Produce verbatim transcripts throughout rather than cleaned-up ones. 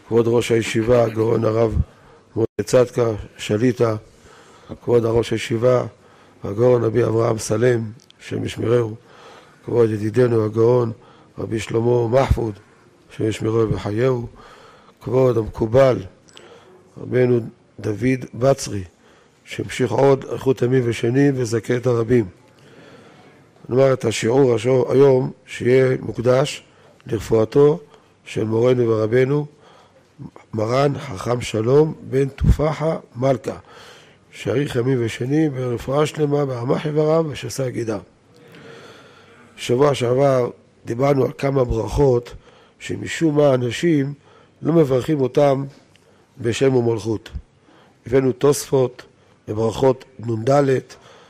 כבוד ראש הישיבה, הגאון הרב משה צדקה, שליטה, כבוד ראש הישיבה, הגאון רבי אברהם סלם, שם ישמרהו, כבוד ידידנו הגאון רבי שלמה מחפוד, שם ישמרהו וחייהו, כבוד המקובל רבנו דוד בצרי, שהמשיך עוד איכות ימים ושנים וזכה את הרבים. נאמר את השיעור היום שיהיה מוקדש לרפואתו של מורנו ורבנו מרן חכם שלום בן תופחה מלכה, שאריך ימים ושנים ברפואה שלמה ברמ"ח איבריו ושס"ה גידיו. שבוע שעבר דיברנו על כמה ברכות שמשום מה אנשים לא מברכים אותם בשם ומלכות. הבאנו תוספות בברכות נ"ד,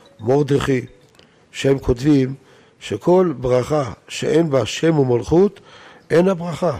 מרדכי, שהם כותבים שכל ברכה שאין בה שם ומלכות אין הברכה.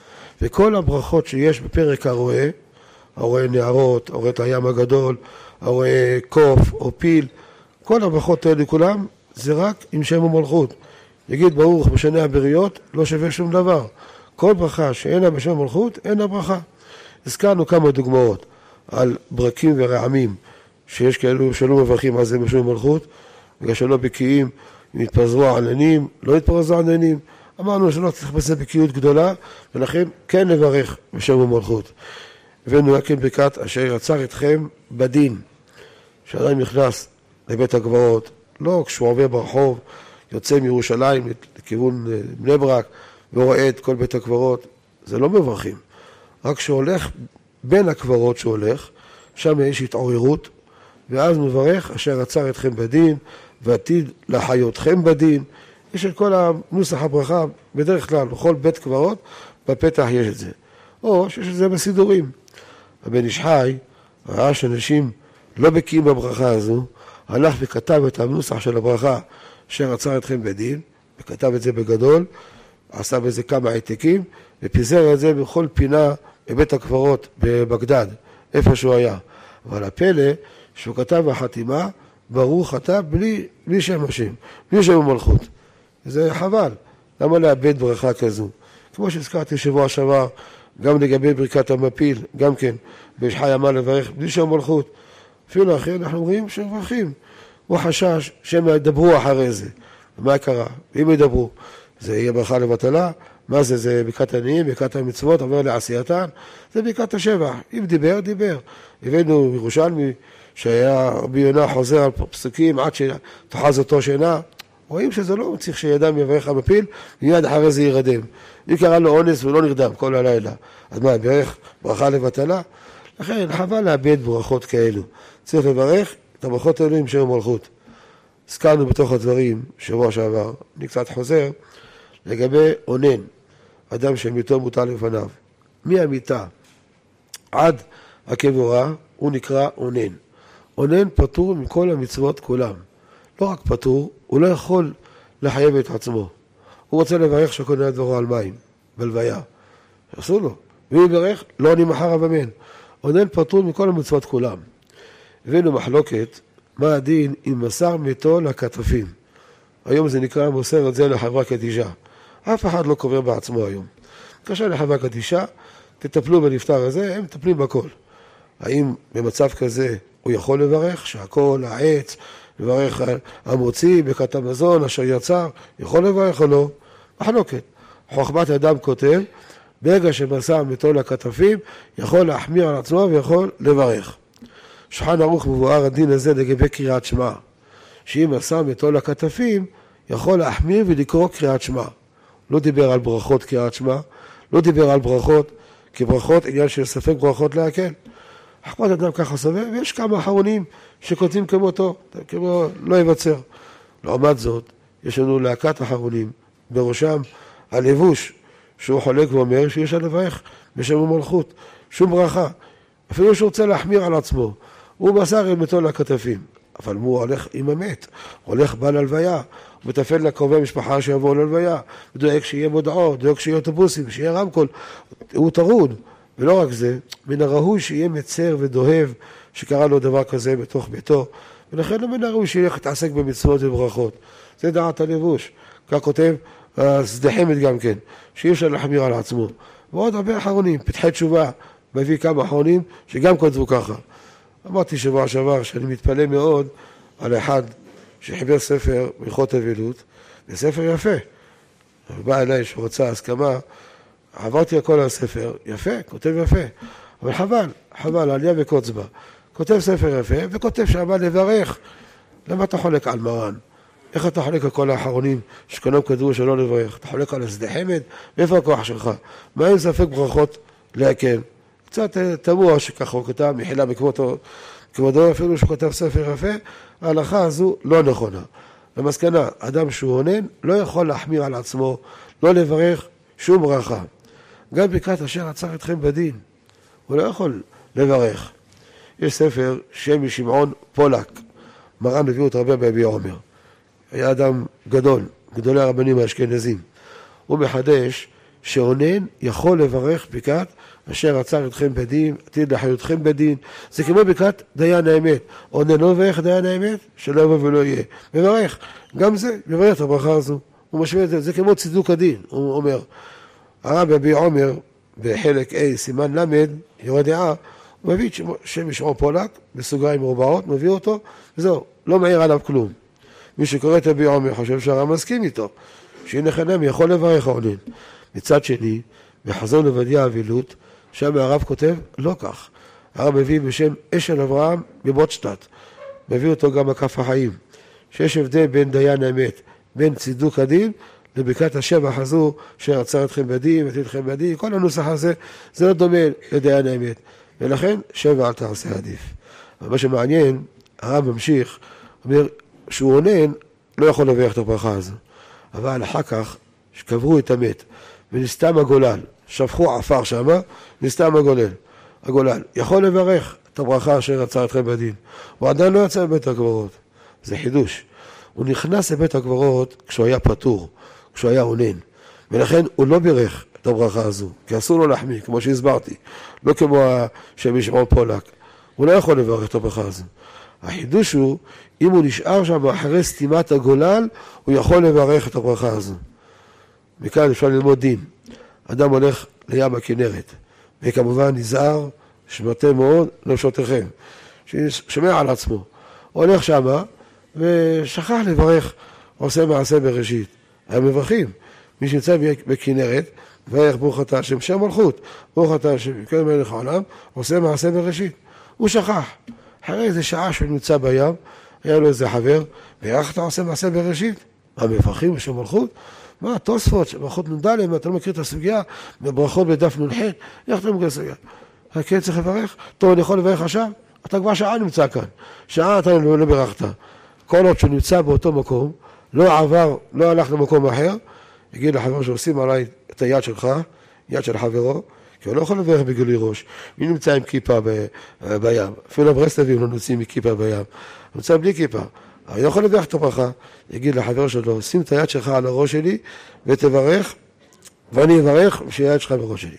וכל הברכות שיש בפרק הרואה, הרואה נערות, הרואה את הים הגדול, הרואה קוף או פיל, כל הברכות האלה כולם זה רק עם שם ומלכות. יגיד ברוך בשני הבריות לא שווה שום דבר. כל ברכה שאין לה בשם ומלכות אין הברכה. הזכרנו כמה דוגמאות על ברקים ורעמים שיש כאלו שלא מברכים על זה בשם ומלכות, בגלל שלא בקיאים, אם יתפזרו עננים, לא יתפזרו עננים. אמרנו שלא צריך בזה בקיאות גדולה, ולכן כן לברך בשם ומלכות. הבאנו רק ברכת אשר יצר אתכם בדין. כשאדם נכנס לבית הקברות, לא כשהוא עובר ברחוב, יוצא מירושלים לכיוון בני ברק, ורואה את כל בית הקברות, זה לא מברכים. רק כשהולך בין הקברות שהולך, שם יש התעוררות, ואז מברך אשר יצר אתכם בדין, ועתיד לחיותכם בדין. יש את כל הנוסח הברכה, בדרך כלל, בכל בית קברות, בפתח יש את זה. או שיש את זה בסידורים. הבן איש חי ראה שאנשים לא בקיאים בברכה הזו, הלך וכתב את הנוסח של הברכה אשר יצר אתכם בדין, וכתב את זה בגדול, עשה בזה כמה העתקים, ופיזר את זה בכל פינה בבית הקברות בבגדד, איפה שהוא היה. אבל הפלא שהוא כתב בחתימה, ברוך אתה בלי, בלי שם השם, בלי שם ומלכות. זה חבל. למה לאבד ברכה כזו? כמו שהזכרתי שבוע שעבר, גם לגבי ברכת המפיל, גם כן, ויש חי אמר לברך בלי שם מלכות. אפילו אחרי אנחנו רואים שמברכים. הוא חשש שהם ידברו אחרי זה. ומה קרה? אם ידברו, זה יהיה ברכה לבטלה. מה זה? זה ברכת עניים, ברכת המצוות, עובר לעשייתן. זה ברכת השבח. אם דיבר, דיבר. הבאנו ירושלמי, שהיה רבי יונה חוזר על פסוקים עד שתחז אותו שינה. רואים שזה לא צריך שידם יברך המפיל, מיד אחרי זה ירדם. אם קרא לו אונס ולא נרדם כל הלילה. אז מה, ברך ברכה לבטלה? לכן, חבל לאבד ברכות כאלו. צריך לברך את הברכות האלו עם שם ומלכות. הזכרנו בתוך הדברים, שבוע שעבר, אני קצת חוזר, לגבי אונן, אדם שמיתו מוטל לפניו. מהמיתה עד הקבורה, הוא נקרא אונן. אונן פטור מכל המצוות כולם. לא רק פטור, הוא לא יכול לחייב את עצמו. הוא רוצה לברך שקונה דברו על מים, בלוויה. עשו לו. ואם יברך, לא אני מחר אבמן. אונן פטור מכל המצוות כולם. הבאנו מחלוקת, מה הדין אם מסר מתו לכתפים. היום זה נקרא מוסר את זה לחברה קדישה. אף אחד לא קובר בעצמו היום. קשה לחברה קדישה, תטפלו בנפטר הזה, הם מטפלים בכל. האם במצב כזה הוא יכול לברך שהכל, העץ, לברך המוציא, ברכת המזון, אשר יצר, יכול לברך או לא? מחלוקת. חוכמת אדם כותב, ברגע שמסר מתו לכתפים, יכול להחמיר על עצמו ויכול לברך. שולחן ערוך מבואר הדין הזה לגבי קריאת שמע. שאם מסר מתו לכתפים, יכול להחמיר ולקרוא קריאת שמע. לא דיבר על ברכות קריאת שמע, לא דיבר על ברכות, כי ברכות עניין של ספק ברכות להקל. חוכמת אדם ככה סובר, ויש כמה אחרונים שכותבים כמותו, כמו לא יבצר. לעומת זאת, יש לנו להקת אחרונים, בראשם הלבוש, שהוא חולק ואומר שיש על לברך בשם ומלכות, שום ברכה. אפילו שהוא רוצה להחמיר על עצמו, הוא מסר את מתו לכתפים. אבל הוא הולך עם המת, הולך בא ללוויה, הוא מטפל לקרובי משפחה שיבואו ללוויה, דואג שיהיה מודעות, דואג שיהיה אוטובוסים, שיהיה רמקול, הוא טרוד. ולא רק זה, מן הראוי שיהיה מצר ודוהב שקרה לו דבר כזה בתוך ביתו, ולכן לא מן הראוי שילך להתעסק במצוות וברכות. זה דעת הלבוש. כך כותב סדחמת גם כן, שאי אפשר להחמיר על עצמו. ועוד הרבה אחרונים, פתחי תשובה, מביא כמה אחרונים שגם כותבו ככה. אמרתי שבוע שעבר שאני מתפלא מאוד על אחד שחיבר ספר מלכות אבלות, וספר יפה. בא אליי שרוצה הסכמה, עברתי הכל על הספר, יפה, כותב יפה, אבל חבל, חבל, עליה וקוצבה. כותב ספר יפה וכותב שעמד לברך. למה אתה חולק על מרן? איך אתה חולק על כל האחרונים שכולם כתבו שלא לברך? אתה חולק על השדה חמד? מאיפה הכוח שלך? מה אין ספק ברכות להקל? קצת תמוה שככה הוא כתב, מחילה בכבודו, כבודו אפילו שהוא כתב ספר יפה, ההלכה הזו לא נכונה. למסקנה, אדם שהוא עונן לא יכול להחמיר על עצמו, לא לברך שום ברכה. גם ברכת אשר עצר אתכם בדין, הוא לא יכול לברך. יש ספר שם משמעון פולק, מרן הביאו את הרבה ביביע עומר. היה אדם גדול, גדולי הרבנים האשכנזים. הוא מחדש שעונן יכול לברך ברכת אשר עצר אתכם בדין, עתיד לאחיותכם בדין. זה כמו ברכת דיין האמת. עונן לא מברך דיין האמת, שלא יבוא ולא יהיה. מברך. גם זה, מברך את הברכה הזו. הוא משווה את זה, זה כמו צידוק הדין, הוא אומר. הרב ביביע עומר, בחלק A, סימן למד, יורד דעה, הוא מביא את שם משמעון פולק, בסוגריים מרובעות, מביא אותו, וזהו, לא מעיר עליו כלום. מי שקורא את ביביע עומר חושב שהרב מסכים איתו, שהנה חנם יכול לברך העונן. מצד שני, בחזון עובדיה אבלות, שם הרב כותב לא כך. הרב מביא בשם אשל אברהם מבוטשטט, מביא אותו גם בכף החיים, שיש הבדל בין דיין האמת, בין צידוק הדין, לברכת השבח הזו, שעצר אתכם בדין, עתיד אתכם בדין, כל הנוסח הזה, זה לא דומה לדיין האמת. ולכן, שבע אל תעשה עדיף. אבל מה שמעניין, הרב ממשיך, אומר שהוא עונן, לא יכול לברך את הברכה הזו. אבל אחר כך, שקברו את המת, ונסתם הגולל, שפכו עפר שמה, נסתם הגולל. הגולל יכול לברך את הברכה אשר עצר אתכם בדין. הוא עדיין לא יצא לבית הקברות. זה חידוש. הוא נכנס לבית הקברות כשהוא היה פטור, כשהוא היה עונן. ולכן הוא לא בירך את הברכה הזו, כי אסור לו להחמיא, כמו שהסברתי. לא כמו השם משמעון פולק. הוא לא יכול לברך את הברכה הזו. החידוש הוא, אם הוא נשאר שם אחרי סתימת הגולל, הוא יכול לברך את הברכה הזו. מכאן אפשר ללמוד דין. אדם הולך לים הכנרת, וכמובן נזהר, שמרתם מאוד נפשותיכם, ששומע על עצמו. הוא הולך שמה, ושכח לברך, עושה מעשה בראשית. הם מברכים. מי שנמצא בכנרת, וברך ברוך אתה השם, שם מלכות, ברוך אתה השם, כל מלך העולם, עושה מעשה בראשית. הוא שכח. אחרי איזה שעה שהוא נמצא בים, היה לו איזה חבר, ואיך אתה עושה מעשה בראשית? מה, מברכים בשם מלכות? מה, תוספות, ברכות נ"ד, אם אתה לא מכיר את הסוגיה, בברכות בדף נ"ח, איך אתה מכיר את הסוגיה? כן, צריך לברך? טוב, אני יכול לברך עכשיו? אתה כבר שעה נמצא כאן. שעה אתה לא ברכת. כל עוד שהוא נמצא באותו מקום, לא עבר, לא הלך למקום אחר, יגיד לחבר שעושים עליי את היד שלך, יד של חברו, כי הוא לא יכול לברך בגילוי ראש. מי נמצא עם כיפה ב, בים? אפילו ברסלבים לא נוצאים מכיפה בים. הוא נמצא בלי כיפה. אני לא יכול לברך את הברכה. יגיד לחבר שלו, שים את היד שלך על הראש שלי ותברך, ואני אברך שיהיה יד שלך בראש שלי.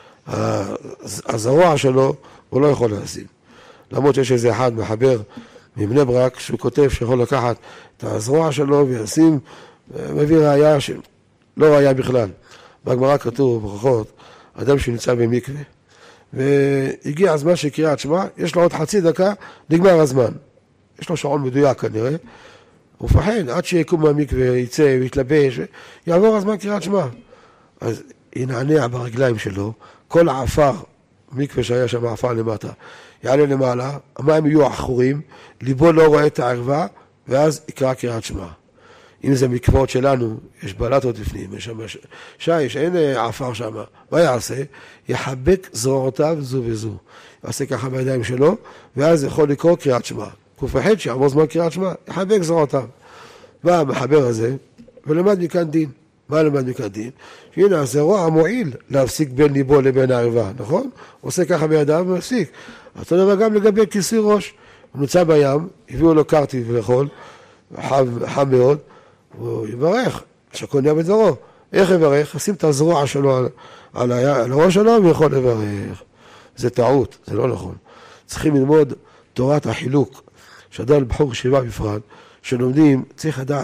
הזרוע שלו הוא לא יכול להשים. למרות שיש איזה אחד מחבר מבני ברק שהוא כותב שיכול לקחת את הזרוע שלו וישים, מביא ראייה שלא ראייה בכלל. בגמרא כתוב ברכות, אדם שנמצא במקווה, והגיע הזמן שקריאת שמע, יש לו עוד חצי דקה, נגמר הזמן. יש לו שעון מדויק כנראה, הוא פחד, עד שיקום מהמקווה, ייצא, יתלבש, יעבור הזמן קריאת שמע. אז ינענע ברגליים שלו, כל העפר, מקווה שהיה שם העפר למטה, יעלה למעלה, המים יהיו עכורים, ליבו לא רואה את הערווה, ואז יקרא קריאת שמע. אם זה מקוואות שלנו, יש בלטות לפנים, יש שם שיש, אין עפר שם. מה יעשה? יחבק זרועותיו זו וזו. יעשה ככה בידיים שלו, ואז יכול לקרוא קריאת שמע. כופחד שיעבור זמן קריאת שמע, יחבק זרועותיו. בא המחבר הזה, ולמד מכאן דין. מה למד מכאן דין? שהנה, הזרוע המועיל להפסיק בין ליבו לבין הערווה, נכון? עושה ככה בידיו ומפסיק. אותו דבר גם לגבי כיסוי ראש. הוא נוצא בים, הביאו לו קרטיב לאכול, חם מאוד, הוא יברך, שקון ים את דברו. איך יברך? ישים את הזרוע שלו על, על, על הראש שלו ויכול לברך. זה טעות, זה לא נכון. צריכים ללמוד תורת החילוק, שאדם בחור ישיבה בפרט, שלומדים, צריך לדעת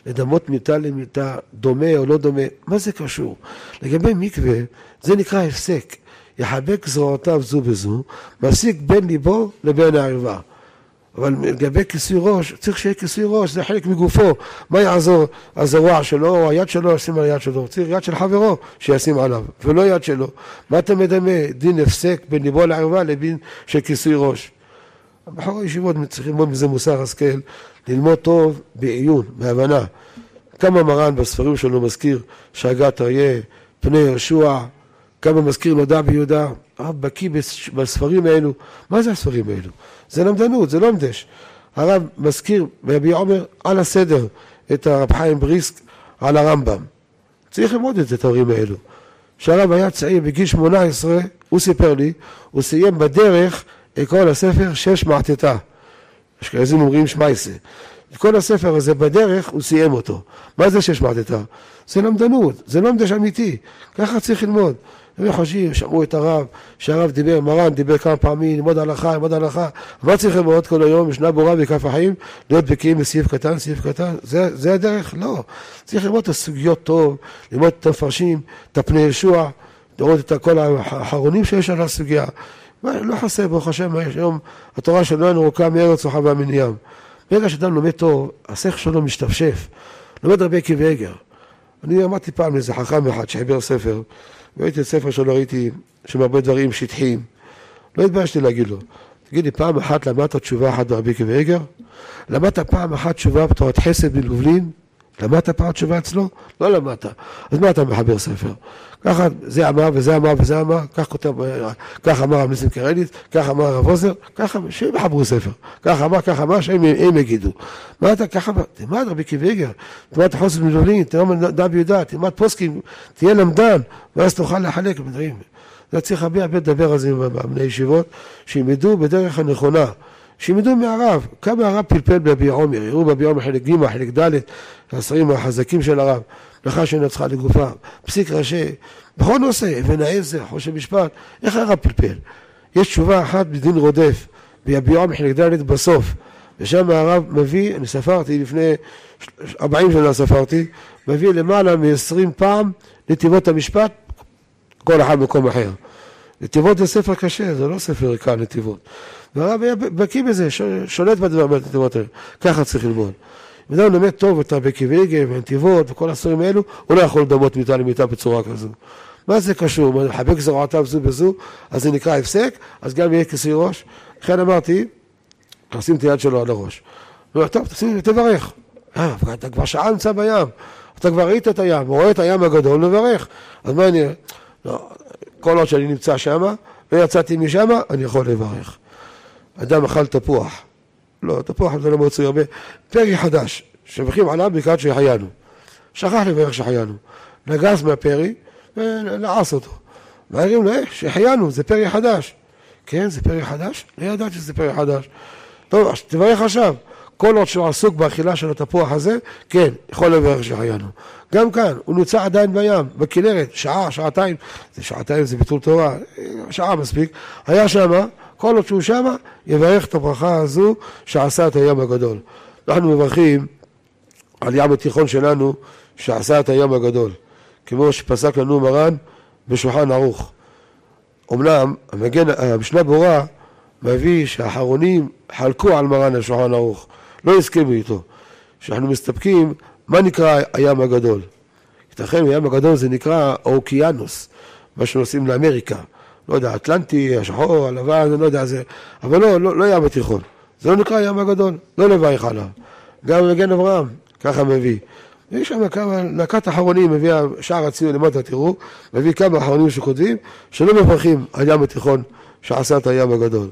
לדמות מיטה למיטה, דומה או לא דומה, מה זה קשור? לגבי מקווה, זה נקרא הפסק. יחבק זרועותיו זו בזו, מפסיק בין ליבו לבין הערווה. אבל לגבי כיסוי ראש, צריך שיהיה כיסוי ראש, זה חלק מגופו. מה יעזור? הזרוע שלו או היד שלו, ישים על היד שלו. צריך יד של חברו שישים עליו, ולא יד שלו. מה אתה מדמה? דין הפסק בין ליבו לערווה לבין של כיסוי ראש. בחורי ישיבות צריכים ללמוד מזה מוסר השכל, ללמוד טוב בעיון, בהבנה. כמה מרן בספרים שלו מזכיר שהגת אריה, פני יהושע, כמה מזכיר נודע ביהודה, הרב בקיא בספרים האלו. מה זה הספרים האלו? זה למדנות, זה לא מדש. הרב מזכיר ביביע עומר על הסדר את הרב חיים בריסק על הרמב"ם. צריך ללמוד את הדברים האלו. כשהרב היה צעיר בגיל שמונה עשרה, הוא סיפר לי, הוא סיים בדרך את כל הספר שש מעטתה. יש כאלה אומרים שמייסה. את כל הספר הזה בדרך הוא סיים אותו. מה זה שש מעטתה? זה למדנות, זה לא מדש אמיתי. ככה צריך ללמוד. הם חושבים, שמעו את הרב, שהרב דיבר, מרן דיבר כמה פעמים, ללמוד הלכה, ללמוד הלכה. מה צריך ללמוד כל היום? ישנה בורה בכף החיים, להיות בקיאים בסעיף קטן, סעיף קטן. זה, זה הדרך? לא. צריך ללמוד את הסוגיות טוב, ללמוד את המפרשים, את הפני ישוע, לראות את כל האחרונים שיש על הסוגיה. לא חסר, ברוך השם, היום התורה שלנו ארוכה מארץ וחווה מן ים. ברגע שאדם לומד טוב, השכל שלו משתפשף. לומד רבי עקיבא איגר. אני אמרתי פעם לאיזה חכם אחד שחיבר ספר, וראיתי את ספר שלו, ראיתי שם הרבה דברים שטחיים. לא התביישתי להגיד לו, תגיד לי, פעם אחת למדת תשובה אחת ברבי עקיבא איגר? למדת פעם אחת תשובה בתורת חסד בן לובלין? למדת פעם תשובה אצלו? לא למדת. אז מה אתה מחבר ספר? ככה זה אמר וזה אמר וזה אמר, כך כותב, כך אמר ניסים קרליץ, כך אמר הרב עוזר, ככה שהם יחברו ספר. כך אמר, כך אמר, שהם יגידו. מה אתה ככה, תלמד רבי עקיבא איגר, תלמד חסד בן לובלין, תלמד נודע ביהודה, תלמד פוסקים, תהיה למדן, ואז תוכל לחלק בדברים. זה צריך הרבה הרבה לדבר על זה עם בני ישיבות, שילמדו בדרך הנכונה. שימדו מהרב, כמה הרב פלפל ביביע עומר, יראו ביביע עומר חלק ג' חלק ד', העשרים החזקים של הרב, לך שנצחה לגופה, פסיק ראשי, בכל נושא, אבן העזר, חושן משפט, איך הרב פלפל? יש תשובה אחת בדין רודף, ביביע עומר חלק ד' בסוף, ושם הרב מביא, אני ספרתי לפני ארבעים שנה ספרתי, מביא למעלה מ-עשרים פעם נתיבות המשפט, כל אחד במקום אחר. נתיבות זה ספר קשה, זה לא ספר קל נתיבות. והרב היה בקיא בזה, שולט בדבר בנתיבות האלה. ככה צריך ללמוד. אם אדם לומד טוב את רבי עקיבא איגר ונתיבות וכל הספרים האלו, הוא לא יכול לדמות מיטה למיטה בצורה כזו. מה זה קשור? לחבק זרועותיו זו בזו, אז זה נקרא הפסק, אז גם יהיה כיסוי ראש. לכן אמרתי, תשים את היד שלו על הראש. הוא אומר, טוב, תברך. אה, אתה כבר שעה נמצא בים. אתה כבר ראית את הים, רואה את הים הגדול, לברך. אז מה אני... לא, כל עוד שאני נמצא שמה, ויצאתי משמה, אני יכול לברך. אדם אכל תפוח. לא, תפוח זה לא מוציא הרבה. פרי חדש, שמברכים עליו ברכת שהחיינו. שכח לברך שהחיינו. נגס מהפרי, ולעס אותו. ואומרים לו, אה, שהחיינו, זה פרי חדש. כן, זה פרי חדש? לא ידעתי שזה פרי חדש. טוב, תברך עכשיו. כל עוד שהוא עסוק באכילה של התפוח הזה, כן, יכול לברך שהחיינו. גם כאן, הוא נוצא עדיין בים, בכנרת, שעה, שעתיים, זה שעתיים, זה ביטול תורה, שעה מספיק, היה שמה, כל עוד שהוא שמה, יברך את הברכה הזו שעשה את הים הגדול. אנחנו מברכים על ים התיכון שלנו, שעשה את הים הגדול, כמו שפסק לנו מרן בשולחן ערוך. אומנם, המגן, המשנה ברורה, מביא שהאחרונים חלקו על מרן השולחן ערוך, לא הסכימו איתו, שאנחנו מסתפקים, מה נקרא הים הגדול? ייתכן, הים הגדול זה נקרא אוקיינוס, מה שנוסעים לאמריקה, לא יודע, אטלנטי, השחור, הלבן, אני לא יודע, זה, אבל לא, לא, לא ים התיכון, זה לא נקרא הים הגדול, לא לברך עליו. גם מגן אברהם, ככה מביא. ויש שם כמה, להקת אחרונים, מביא שער הציון למטה, תראו, מביא כמה אחרונים שכותבים, שלא מברכים על ים התיכון, שעשה את הים הגדול.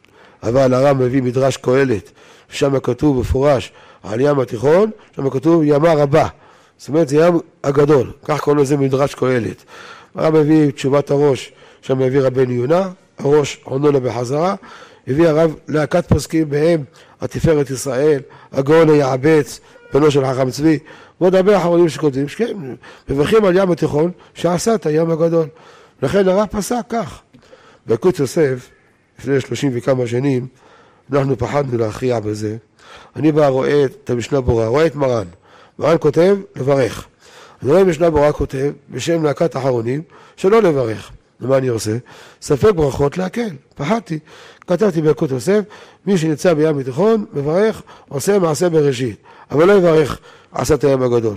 אבל הרב מביא מדרש קהלת, שם כתוב בפורש על ים התיכון, שם כתוב ימה רבה, זאת אומרת זה ים הגדול, כך קוראים לזה מדרש קהלת. הרב מביא תשובת הראש, שם מביא רבנו יונה, הראש עונו לה בחזרה, הביא הרב להקת פוסקים בהם, התפארת ישראל, הגאון היעבץ, בנו של חכם צבי, ועוד הרבה אחרונים שכותבים, שכן, מברכים על ים התיכון, שעשה את הים הגדול. לכן הרב פסק כך. בילקוט יוסף, לפני שלושים וכמה שנים, אנחנו פחדנו להכריע בזה. אני בא רואה את המשנה ברורה, רואה את מרן. מרן כותב לברך. אני רואה משנה ברורה כותב בשם להקת אחרונים שלא לברך. ומה אני עושה? ספק ברכות להקל, פחדתי. כתבתי בילקוט יוסף, מי שנמצא בים התיכון מברך, עושה מעשה בראשית, אבל לא יברך עשת הים הגדול.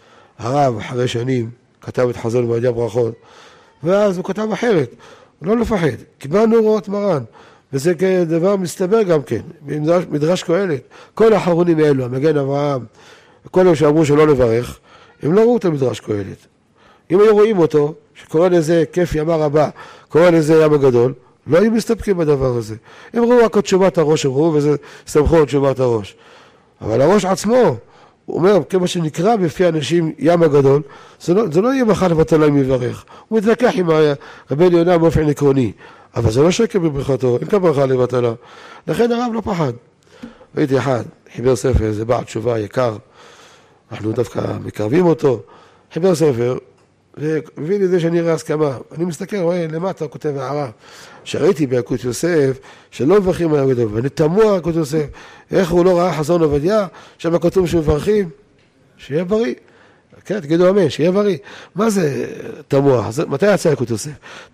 הרב אחרי שנים כתב את חזון ועובדיה ברכות, ואז הוא כתב אחרת, לא לפחד, קיבלנו הוראות מרן, וזה כדבר מסתבר גם כן, במדרש, מדרש קהלת, כל האחרונים האלו, המגן אברהם, כל אלה שאמרו שלא לברך, הם לא ראו את המדרש קהלת. אם היו רואים אותו, שקורא לזה כיף ימה רבה, קורא לזה ים הגדול, לא היו מסתפקים בדבר הזה. הם ראו רק את תשובת הראש, הם ראו וזה סמכו את תשובת הראש. אבל הראש עצמו, הוא אומר, כמו שנקרא בפי אנשים ים הגדול, זה לא, זה לא יהיה מחל לבטלה אם יברך. הוא מתווכח עם רבי יונה באופן עקרוני, אבל זה לא שקר בברכתו, אין כאן ברכה לבטלה. לכן הרב לא פחד. ראיתי אחד, חיבר ספר, זה בעל תשובה יקר, אנחנו דווקא מקרבים אותו, חיבר ספר, והביא לי זה שאני אראה הסכמה. אני מסתכל, רואה, למטה הוא כותב הערה. שראיתי בילקוט יוסף, שלא מברכים על הגדול, ואני תמוה ילקוט יוסף, איך הוא לא ראה חזון עובדיה, שם כתוב שמברכים, שיהיה בריא. כן, תגידו אמן, שיהיה בריא. מה זה תמוה? מתי יצא ילקוט יוסף?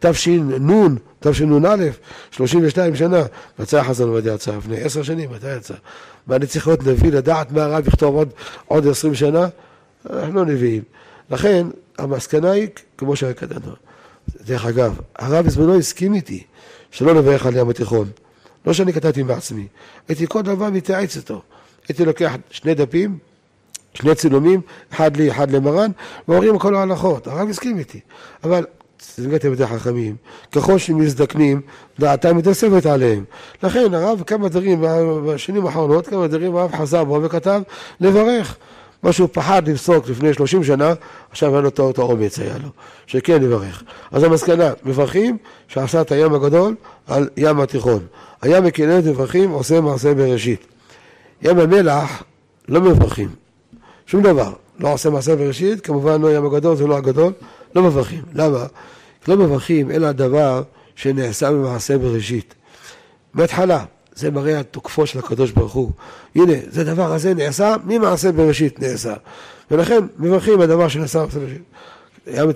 תש"ן, תש"ן א', שלושים ושתיים שנה, יצא חזון עובדיה יצא, לפני עשר שנים, מתי יצא? מה אני צריך להיות נביא, לדעת מה הרב יכתוב עוד, עוד עשרים שנה? אנחנו לא נביאים. לכן, המסקנה היא כמו שהיה קדנו. דרך אגב, הרב בזמנו הסכים איתי שלא לברך על ים התיכון. לא שאני כתבתי בעצמי. הייתי כל דבר מתייעץ איתו. הייתי לוקח שני דפים, שני צילומים, אחד לי, אחד למרן, ואומרים כל ההלכות. הרב הסכים איתי. אבל, סגנתי בתי חכמים, ככל שמזדקנים, דעתם מתאספת עליהם. לכן, הרב כמה דברים, בשנים האחרונות, כמה דברים, הרב חזר בו וכתב, לברך. מה שהוא פחד לפסוק לפני שלושים שנה, עכשיו היה לו את האומץ היה לו, שכן לברך. אז המסקנה, מברכים שעשה את הים הגדול על ים התיכון. הים מכנרת מברכים, עושה מעשה בראשית. ים המלח לא מברכים, שום דבר. לא עושה מעשה בראשית, כמובן לא ים הגדול, זה לא הגדול, לא מברכים. למה? לא מברכים, אלא הדבר שנעשה במעשה בראשית. מהתחלה. זה מראה התוקפו של הקדוש ברוך הוא. הנה, זה דבר הזה נעשה, ממעשה בראשית נעשה. ולכן מברכים הדבר שנעשה במעשה בראשית. ים,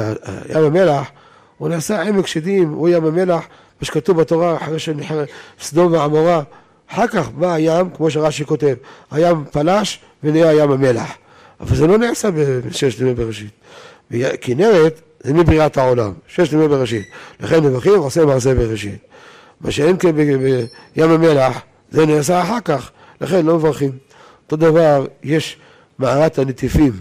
ים המלח, הוא נעשה עמק שדים, הוא ים המלח, שכתוב בתורה, אחרי שנחר סדום ועמורה. אחר כך בא הים, כמו שרש"י כותב, הים פלש ונהיה ים המלח. אבל זה לא נעשה בששת ימי בראשית. כנרת זה מבריאת העולם, ששת ימי בראשית. לכן מברכים, עושה מעשה בראשית. מה שאין כן בים המלח, זה נעשה אחר כך, לכן לא מברכים. אותו דבר, יש מערת הנטיפים,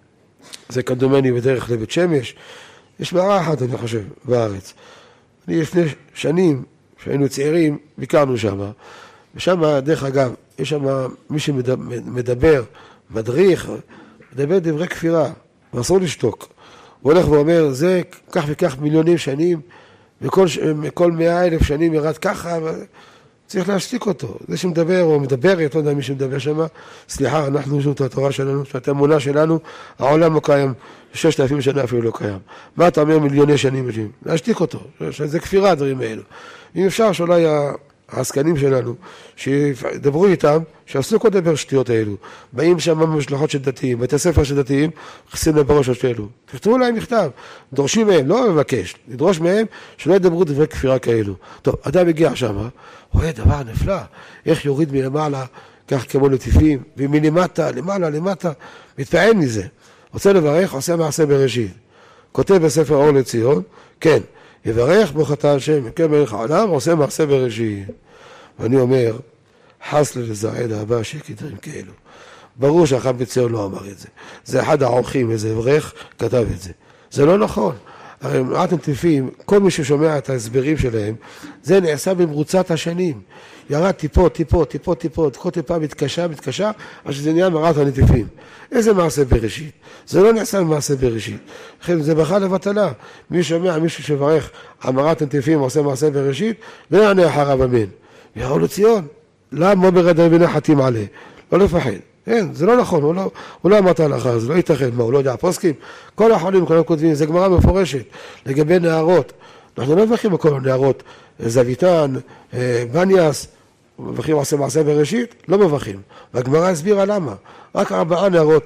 זה כדומני בדרך לבית שמש, יש מערה אחת, אני חושב, בארץ. אני לפני שנים, כשהיינו צעירים, ביקרנו שם, ושם, דרך אגב, יש שם מי שמדבר, מדריך, מדבר דברי כפירה, ואסור לשתוק. הוא הולך ואומר, זה כך וכך מיליונים שנים, וכל כל מאה אלף שנים ירד ככה, צריך להשתיק אותו. זה שמדבר או מדברת, לא יודע מי שמדבר שם, סליחה, אנחנו יש לנו את התורה שלנו, את האמונה שלנו, העולם לא קיים, ששת אלפים שנה אפילו לא קיים. מה אתה אומר מיליוני שנים? להשתיק אותו, זה כפירה הדברים האלו. אם אפשר שאולי העסקנים שלנו, שידברו איתם, שעשו כל דבר שטויות האלו. באים שם משלחות של דתיים, בתי ספר של דתיים, חסים להם בראש השאלו. תכתבו להם מכתב, דורשים מהם, לא מבקש, לדרוש מהם שלא ידברו דברי כפירה כאלו. טוב, אדם הגיע שם, רואה דבר נפלא, איך יוריד מלמעלה, כך כמו נטיפים, ומלמטה, למעלה, למטה, מתפעל מזה. רוצה לברך, עושה מעשה בראשית. כותב בספר אור לציון, כן, יברך ברוך השם, יקם מלך העולם, עושה מעשה בראשית. ואני אומר, חס לזעד הבא שכדרים כאלו. ברור שהחם בציון לא אמר את זה. זה אחד העורכים, איזה אברך, כתב את זה. זה לא נכון. הרי מעט נטיפים, כל מי ששומע את ההסברים שלהם, זה נעשה במרוצת השנים. ירד טיפות, טיפות, טיפות, טיפות, כל טיפה מתקשה, מתקשה, אז זה נהיה מעט הנטיפים. איזה מעשה בראשית? זה לא נעשה במעשה בראשית. לכן זה בכלל לבטלה. מי שומע, מישהו שברך, המרת הנטיפים עושה מעשה בראשית, לא יענה אחריו אמן. יראו לציון, למה ברד רבינה חתים עליה? לא לפחד. אין, זה לא נכון, הוא לא, הוא לא אמר את ההלכה, זה לא ייתכן, מה, הוא לא יודע, פוסקים, כל החולים, כולם כותבים, זה גמרא מפורשת, לגבי נערות, אנחנו לא מברכים בכל נערות, זוויתן, בניאס, מברכים עושה מעשה בראשית, לא מברכים, והגמרא הסבירה למה, רק ארבעה נערות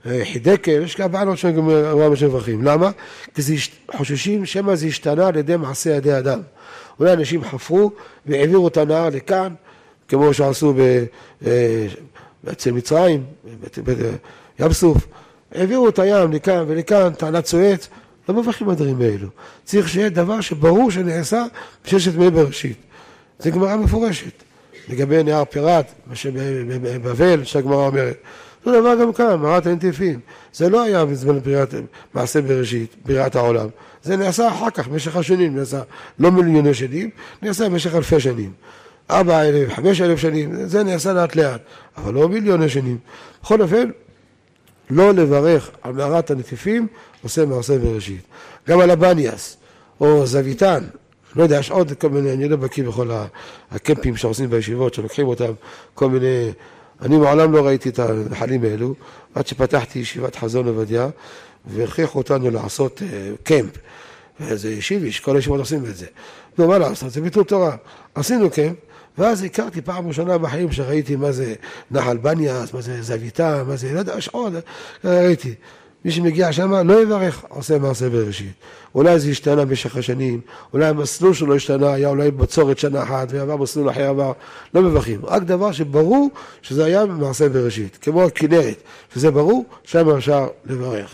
חידקל, יש כאן בעלות שהם גם אמרה בשם מברכים. למה? כי זה חוששים שמה זה השתנה על ידי מעשה ידי אדם. אולי אנשים חפרו והעבירו את הנהר לכאן, כמו שעשו אצל מצרים, בים סוף, העבירו את הים לכאן ולכאן, תעלת סואץ, לא מברכים הדברים האלו. צריך שיהיה דבר שברור שנעשה בששת ימי בראשית. זה גמרא מפורשת. לגבי נהר פירת, מה שבבבל, שהגמרא אומרת. זה דבר גם כאן, מערת הנטיפים. זה לא היה בזמן בריאת, מעשה בראשית, בריאת העולם. זה נעשה אחר כך, במשך השנים, נעשה לא מיליוני שנים, נעשה במשך אלפי שנים. ארבע אלף, חמש אלף שנים, זה נעשה לאט לאט, אבל לא מיליוני שנים. בכל אופן, לא לברך על מערת הנטיפים, עושה מעשה בראשית. גם על הבניאס, או זוויתן, לא יודע, יש עוד כל מיני, אני לא בקיא בכל הקמפים שעושים בישיבות, שלוקחים אותם, כל מיני, אני מעולם לא ראיתי את הנחלים האלו, עד שפתחתי ישיבת חזון עובדיה, והכריחו אותנו לעשות קמפ. וזה ישיביש, כל הישיבות עושים את זה. לא, מה לעשות? זה ביטול תורה. עשינו קמפ, ואז הכרתי פעם ראשונה בחיים שראיתי מה זה נחל בניאס, מה זה זוויתה, מה זה, לא יודע, יש עוד, ראיתי. מי שמגיע שם לא יברך, עושה מעשה בראשית. אולי זה השתנה במשך השנים, אולי המסלול שלו השתנה, היה אולי בצורת שנה אחת, ועבר מסלול אחר עבר, לא מברכים. רק דבר שברור שזה היה מעשה בראשית, כמו הכנרת, שזה ברור, שם אפשר לברך.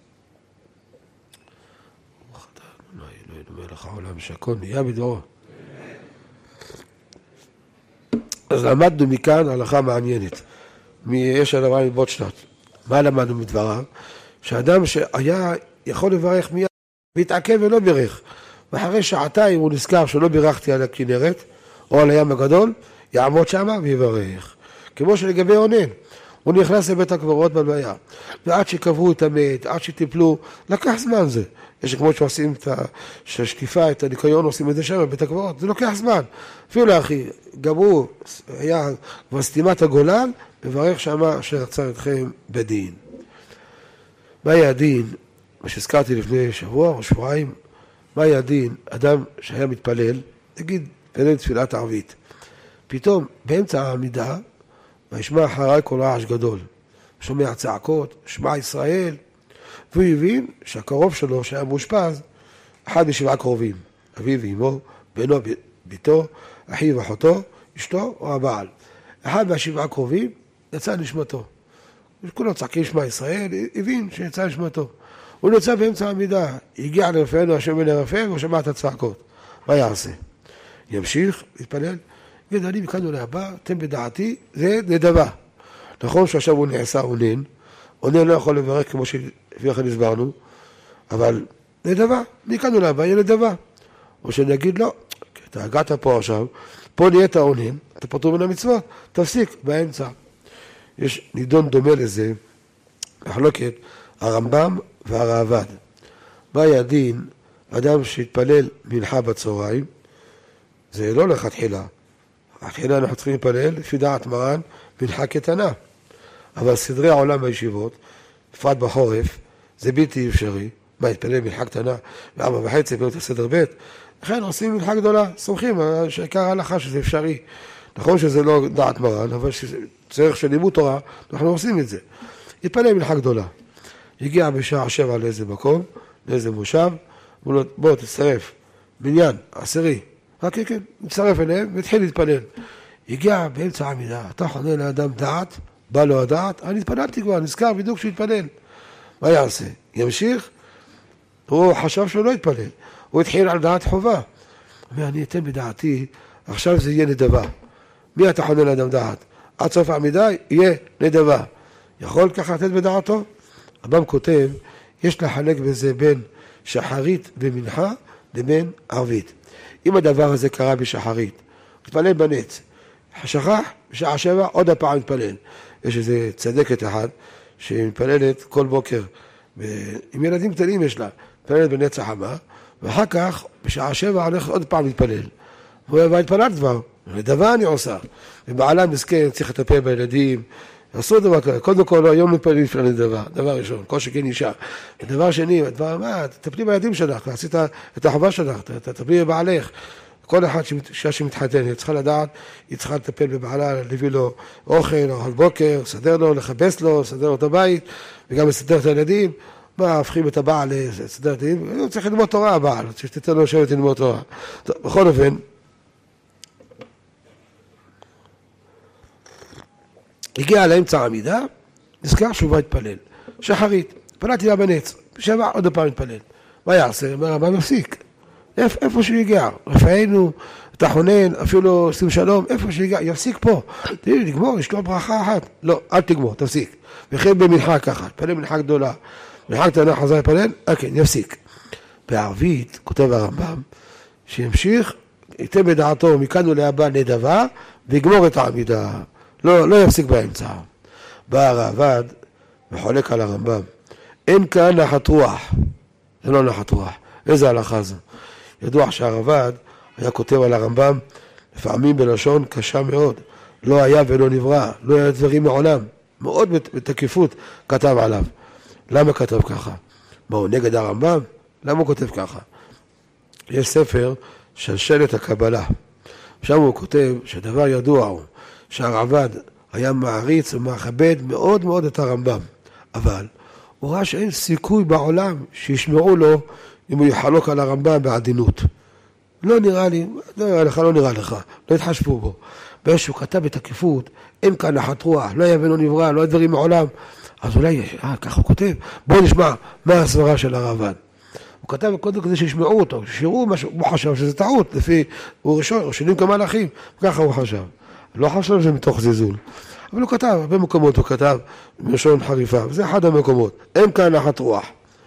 מלך העולם שהכל נהיה בדברו. אז למדנו מכאן הלכה מעניינת. יש הלכה מבוטשטט. מה למדנו מדבריו? שאדם שהיה יכול לברך מיד, והתעכב ולא בירך. ואחרי שעתיים הוא נזכר שלא בירכתי על הכנרת, או על הים הגדול, יעמוד שמה ויברך. כמו שלגבי אונן. הוא נכנס לבית הקברות בלוויה, ועד שקברו את המת, עד שטיפלו, לקח זמן זה. יש כמו שעושים את השטיפה, את הניקיון, עושים את זה שם בבית הקברות, זה לוקח זמן. אפילו אחי, גם הוא היה כבר סתימת הגולן, מברך שמה אשר רצה אתכם בדין. מה היה הדין? מה שהזכרתי לפני שבוע או שבועיים, מה היה הדין? אדם שהיה מתפלל, נגיד, פלל תפילת ערבית. פתאום, באמצע העמידה, וישמע אחריי כל רעש גדול. שומע צעקות, שמע ישראל, והוא הבין שהקרוב שלו שהיה מאושפז, אחד משבעה קרובים, אביו ואמו, בנו, ביתו, אחיו ואחותו, אשתו או הבעל. אחד מהשבעה קרובים יצא נשמתו. כולו צעקים שמע ישראל, הבין שיצא נשמתו. הוא נצא באמצע העמידה, הגיע לרפאנו, השם בן הרפא, והוא שמע את הצעקות. מה יעשה? ימשיך, יתפלל, יגיד, אני מכאן ולהבא, אתם בדעתי, זה נדבה. נכון שעכשיו הוא נעשה אונן, אונן לא יכול לברך כמו שלפי אחרי הסברנו, אבל נדבה, מכאן ולהבא יהיה נדבה. או שנגיד לא, אתה הגעת פה עכשיו, פה נהיית אונן, אתה פטור מן המצוות, תפסיק באמצע. יש נידון דומה לזה, מחלוקת, הרמב"ם והרעב"ד. מה היה הדין? אדם שהתפלל מנחה בצהריים, זה לא לכתחילה. התחילה אנחנו צריכים להתפלל, לפי דעת מרן, מנחה קטנה. אבל סדרי העולם בישיבות, בפרט בחורף, זה בלתי אפשרי. מה, התפלל מנחה קטנה, וארבע וחצי, פעולות הסדר ב', לכן עושים מנחה גדולה, סומכים, שעיקר ההלכה שזה אפשרי. נכון שזה לא דעת מרן, אבל צריך שלימוד תורה, אנחנו עושים את זה. התפלל מנחה גדולה. הגיע בשעה שבע לאיזה מקום, לאיזה מושב, אמרו לו, בוא תצטרף, מניין, עשירי. רק כן, כן, נצטרף אליהם והתחיל להתפלל. הגיע באמצע העמידה, אתה חונה לאדם דעת, בא לו הדעת, אני התפללתי כבר, נזכר בדיוק שהוא התפלל. מה יעשה? ימשיך? הוא חשב שהוא לא התפלל. הוא התחיל על דעת חובה. ואני אתן בדעתי, עכשיו זה יהיה נדבה. מי אתה חונה לאדם דעת? עד סוף העמידה יהיה נדבה. יכול ככה לתת בדעתו? הרמב"ם כותב, יש לחלק בזה בין שחרית ומנחה לבין ערבית. אם הדבר הזה קרה בשחרית, מתפלל בנץ, שכח, בשעה שבע, עוד הפעם מתפלל. יש איזה צדקת אחד, שמתפללת כל בוקר, עם ילדים קטנים יש לה, מתפללת בנץ החמה, ואחר כך, בשעה שבע, הולכת עוד פעם להתפלל. והוא התפלל כבר, לדבר אני עושה. ובעלה מסכן, צריך לטפל בילדים, עשו דבר כזה, קודם כל, היום מתפללים לפני דבר, דבר ראשון, כל שכן אישה. ודבר שני, הדבר, מה, תטפלי בילדים שלך, עשית את החובה שלך, תטפלי בבעלך. כל אחד שאישה שמתחתנת, צריכה לדעת, היא צריכה לטפל בבעלה, להביא לו אוכל, אוכל בוקר, לסדר לו, לחפש לו, לסדר לו את הבית, וגם לסדר את הילדים. מה, הופכים את הבעל לסדר את הילדים? הוא צריך ללמוד תורה, הבעל, שתתן לו לשבת ללמוד תורה. טוב, בכל אופן, הגיע לאמצע העמידה, נזכר שהוא בא להתפלל. שחרית, פלטתי לה בנץ, שבע עוד פעם להתפלל. מה יעשה? מה מפסיק? איפה שהוא הגיע? רפאנו, תחונן, אפילו שים שלום, איפה שהוא הגיע? יפסיק פה. תראי, נגמור, יש לו ברכה אחת. לא, אל תגמור, תפסיק. וכן במנחה ככה, תפלל מנחה גדולה. מנחה קטנה חזר להתפלל, אוקיי, יפסיק. בערבית, כותב הרמב"ם, שימשיך, ייתן בדעתו מכאן ולהבא נדבה, ויגמור את העמידה. לא, לא יפסיק באמצע. בא הרעב"ד וחולק על הרמב"ם. אין כאן נחת רוח. זה לא נחת רוח. איזה הלכה זו? ידוע שהרעב"ד היה כותב על הרמב"ם, לפעמים בלשון קשה מאוד. לא היה ולא נברא, לא היה דברים מעולם. מאוד בתקיפות כתב עליו. למה כתב ככה? מה, הוא נגד הרמב"ם? למה הוא כותב ככה? יש ספר שלשלת הקבלה. שם הוא כותב שדבר ידוע הוא, שהרעב"ד היה מעריץ ומכבד מאוד מאוד את הרמב"ם. אבל הוא ראה שאין סיכוי בעולם שישמעו לו אם הוא יחלוק על הרמב"ם בעדינות. לא נראה לי, לא נראה לך, לא נראה לך, לא התחשבו בו. באיזשהו כתב בתקיפות, אין כאן נחת רוח, לא היה ולא נברא, לא היה דברים מעולם. אז אולי, אה, ככה הוא כותב, בואו נשמע מה הסברה של הרעב"ד. הוא כתב קודם כדי שישמעו אותו, שיראו משהו, הוא חשב שזה טעות, לפי, הוא ראשון, הוא שנים כמה מלאכים, ככה הוא חשב. לא חשב שזה מתוך זיזול. אבל הוא כתב, הרבה מקומות הוא כתב, בלשון חריפה, וזה אחד המקומות. אין כאן נחת רוח.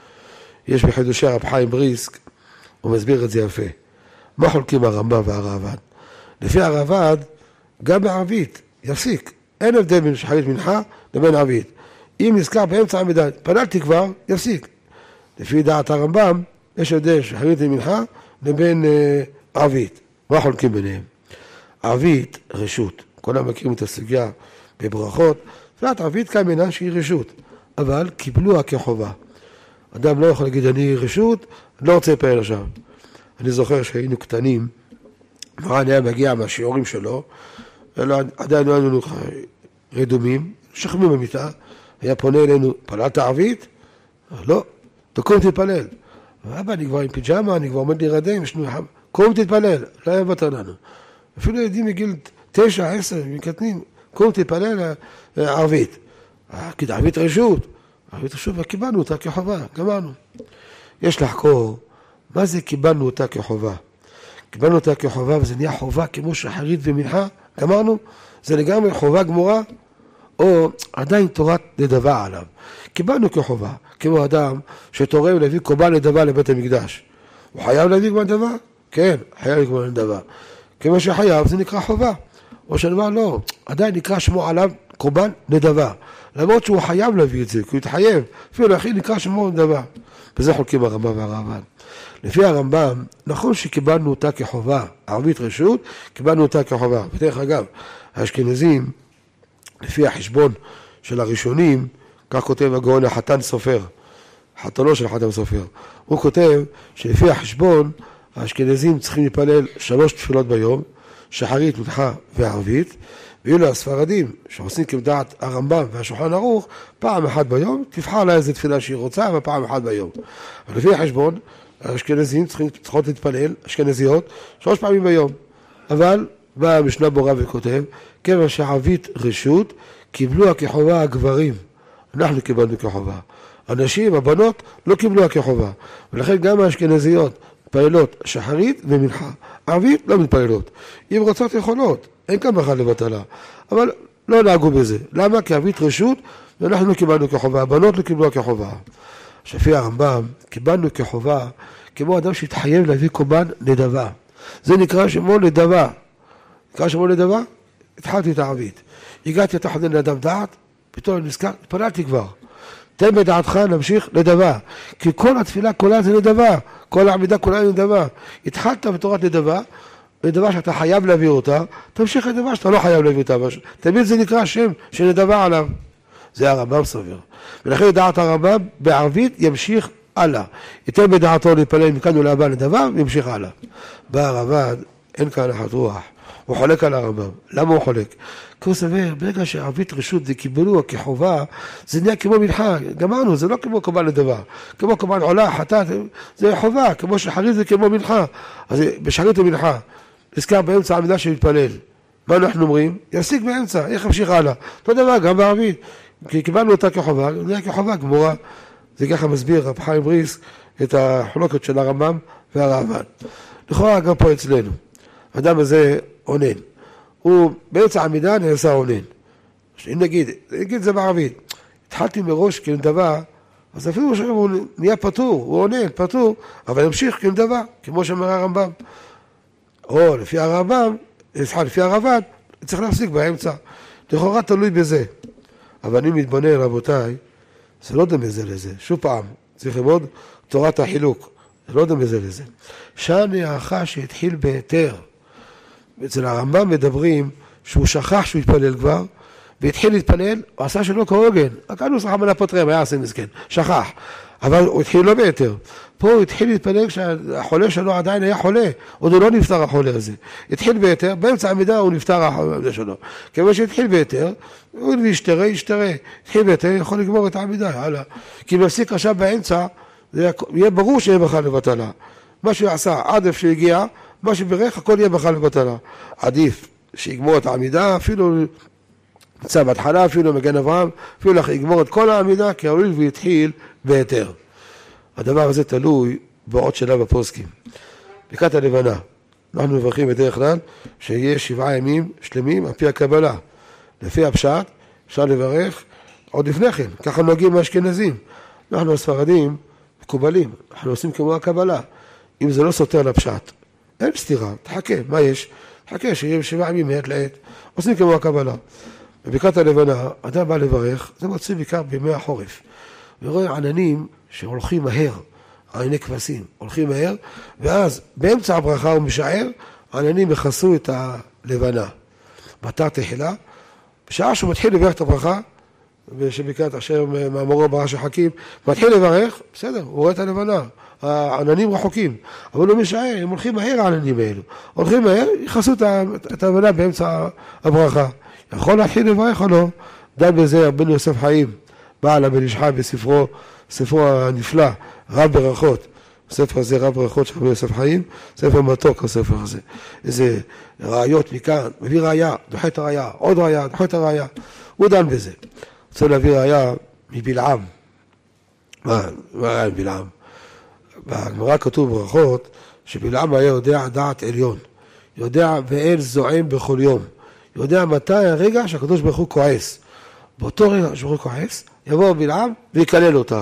יש בחידושי הרב חיים בריסק, הוא מסביר את זה יפה. מה חולקים הרמב"ם והרעב"ד? לפי הרעב"ד, גם בערבית, יפסיק. אין הבדל בין שחרית מנחה לבין ערבית. אם נזכר באמצע העמידה, פללתי כבר, יפסיק. לפי דעת הרמב"ם, יש הבדל שחרית מנחה לבין אה, ערבית. מה חולקים ביניהם? ערבית, רשות. כולם מכירים את הסוגיה בברכות. זאת ערבית כאמינה שהיא רשות, אבל קיבלוה כחובה. אדם לא יכול להגיד, אני רשות, לא רוצה לפעל עכשיו. אני זוכר שהיינו קטנים, מרן היה מגיע מהשיעורים שלו, עדיין לא היינו רדומים, שכמים במיטה, היה פונה אלינו, פללת ערבית? לא, תקום תתפלל. אבא, אני כבר עם פיג'מה, אני כבר עומד להירדם, קום תתפלל, לא היה מוותר לנו. אפילו ילדים מגיל תשע, עשר, מקטנים, קום תתפלל ערבית. כי ערבית רשות, ערבית רשות, וקיבלנו אותה כחובה, גמרנו. יש לחקור, מה זה קיבלנו אותה כחובה? קיבלנו אותה כחובה, וזה נהיה חובה כמו שחרית ומנחה, גמרנו, זה לגמרי חובה גמורה, או עדיין תורת נדבה עליו. קיבלנו כחובה, כמו אדם שתורם להביא קורבן נדבה לבית המקדש. הוא חייב להביא קורבן נדבה? כן, חייב להביא קורבן נדבה. כמו שחייב, זה נקרא חובה. או שנאמר, לא, עדיין נקרא שמו עליו קורבן נדבה. למרות שהוא חייב להביא את זה, כי הוא התחייב, אפילו הכי נקרא שמו נדבה. וזה חולקים הרמב"ם והרעב"ד. לפי הרמב"ם, נכון שקיבלנו אותה כחובה, ערבית רשות, קיבלנו אותה כחובה. בדרך אגב, האשכנזים, לפי החשבון של הראשונים, כך כותב הגאון החתן סופר, חתנו של החתן סופר, הוא כותב שלפי החשבון, האשכנזים צריכים להתפלל שלוש תפילות ביום, שחרית, מנחה וערבית, ואילו הספרדים שעושים כבדעת הרמב"ם והשולחן ערוך, פעם אחת ביום, תבחר לה איזה תפילה שהיא רוצה, אבל פעם אחת ביום. אבל לפי החשבון, האשכנזים צריכים, צריכות להתפלל, אשכנזיות, שלוש פעמים ביום. אבל בא המשנה ברורה וכותב, כיוון שערבית רשות, קיבלוה כחובה הגברים. אנחנו קיבלנו כחובה. הנשים, הבנות, לא קיבלוה כחובה. ולכן גם האשכנזיות מתפללות שחרית ומנחה. ערבית לא מתפללות. אם רוצות יכולות, אין כאן בכלל לבטלה. אבל לא נהגו בזה. למה? כי ערבית רשות, ואנחנו לא קיבלנו כחובה. הבנות לא קיבלו כחובה. לפי הרמב"ם, קיבלנו כחובה, כמו אדם שהתחייב להביא קורבן נדבה. זה נקרא שמו נדבה. נקרא שמו נדבה? התחלתי את הערבית. הגעתי את החדן לאדם דעת, פתאום אני נזכר, התפללתי כבר. תן בדעתך, נמשיך נדבה. כי כל התפילה כולה זה נדבה. כל העמידה כולה זה נדבה. התחלת בתורת נדבה, נדבה שאתה חייב להביא אותה, תמשיך נדבה שאתה לא חייב להביא אותה. תמיד זה נקרא שם שנדבה עליו. זה הרמב"ם סביר. ולכן דעת הרמב"ם בערבית ימשיך הלאה. ייתן בדעתו להתפלל מכאן ולהבא נדבה, וימשיך הלאה. בא הרעב"ד, אין כאן נחת רוח. הוא חולק על הרמב"ם. למה הוא חולק? כי הוא סבר, ברגע שערבית רשות זה קיבלו כחובה, זה נהיה כמו מנחה. גמרנו, זה לא כמו קורבן לדבר. כמו קורבן עולה, חטאת, זה חובה. כמו שחרית זה כמו מנחה. אז בשחרית המנחה, נזכר באמצע העמידה שמתפלל. מה אנחנו אומרים? יסיק באמצע, איך המשיך הלאה? אותו דבר, גם בערבית. כי קיבלנו אותה כחובה, זה נהיה כחובה גמורה. זה ככה מסביר רב חיים בריס את החלוקת של הרמב"ם והרעב"ן. לכאורה גם פה אצלנו. האדם הזה עונן. הוא באמצע העמידה נעשה עונן. אם נגיד, נגיד זה בערבית, התחלתי מראש כנדבה, אז אפילו שהוא נהיה פטור, הוא עונן, פטור, אבל ימשיך כנדבה, כמו שאומר הרמב"ם. או לפי הרמב"ם, לפי הרעב"ן, צריך להפסיק באמצע. לכאורה תלוי בזה. אבל אני מתבונן, רבותיי, זה לא דומה זה לזה. שוב פעם, צריך ללמוד תורת החילוק. זה לא דומה זה לזה. שאני האחר שהתחיל בהיתר. אצל הרמב"ם מדברים שהוא שכח שהוא התפלל כבר, והתחיל להתפלל, הוא עשה שלא כהוגן. הקנו שכח מנה פותרם, היה עושה מסכן, שכח. אבל הוא התחיל לא בהיתר. פה הוא התחיל להתפלל כשהחולה שלו עדיין היה חולה, עוד הוא לא נפטר החולה הזה. התחיל בהיתר, באמצע העמידה הוא נפטר החולה שלו. כמו שהתחיל בהיתר, הוא ישתרה, ישתרה. התחיל בהיתר, יכול לגמור את העמידה, הלאה. כי אם יפסיק עכשיו באמצע, זה יהיה ברור שיהיה בכלל לבטלה. מה שהוא עשה עד איפה שהגיע, מה שברך, הכל יהיה בכלל לבטלה. עדיף שיגמור את העמידה, אפילו נמצא בהתחלה, אפילו מגן אברהם, אפילו יגמור את כל העמידה, כי הוליד והתחיל בהיתר. הדבר הזה תלוי בעוד שלה בפוסקים. ברכת הלבנה, אנחנו מברכים בדרך כלל שיהיה שבעה ימים שלמים על פי הקבלה. לפי הפשט אפשר לברך עוד לפני כן, ככה נוהגים מהאשכנזים. אנחנו הספרדים מקובלים, אנחנו עושים כמו הקבלה. אם זה לא סותר לפשט, אין סתירה, תחכה, מה יש? תחכה שיהיה שבעה ימים מעת לעת, עושים כמו הקבלה. בברכת הלבנה, אדם בא לברך, זה מוצאים בעיקר בימי החורף. ורואה עננים שהולכים מהר, ענני כבשים, הולכים מהר, ואז באמצע הברכה הוא משער, עננים יכסו את הלבנה. בתר תחילה, בשעה שהוא מתחיל לברך את הברכה, שבקרת אשר מאמרו ברש החכים, מתחיל לברך, בסדר, הוא רואה את הלבנה, העננים רחוקים, אבל הוא משער, הם הולכים מהר העננים האלו, הולכים מהר, יכסו את הלבנה באמצע הברכה. יכול להתחיל לברך או לא? דן בזה רבנו יוסף חיים, בעל הבן איש חי בספרו, ספרו הנפלא, רב ברכות. הספר הזה רב ברכות של רבנו יוסף חיים, ספר מתוק הספר הזה. איזה ראיות מכאן, מביא ראיה, דוחה את הראיה, עוד ראיה, דוחה את הראיה. הוא דן בזה. רוצה להביא ראיה מבלעם. מה, מה היה מבלעם? בגמרא כתוב ברכות, שבלעם היה יודע דעת עליון. יודע ואל זועם בכל יום. יודע מתי הרגע שהקדוש ברוך הוא כועס. באותו רגע שהקדוש ברוך הוא כועס, יבוא בלעם ויקלל אותה.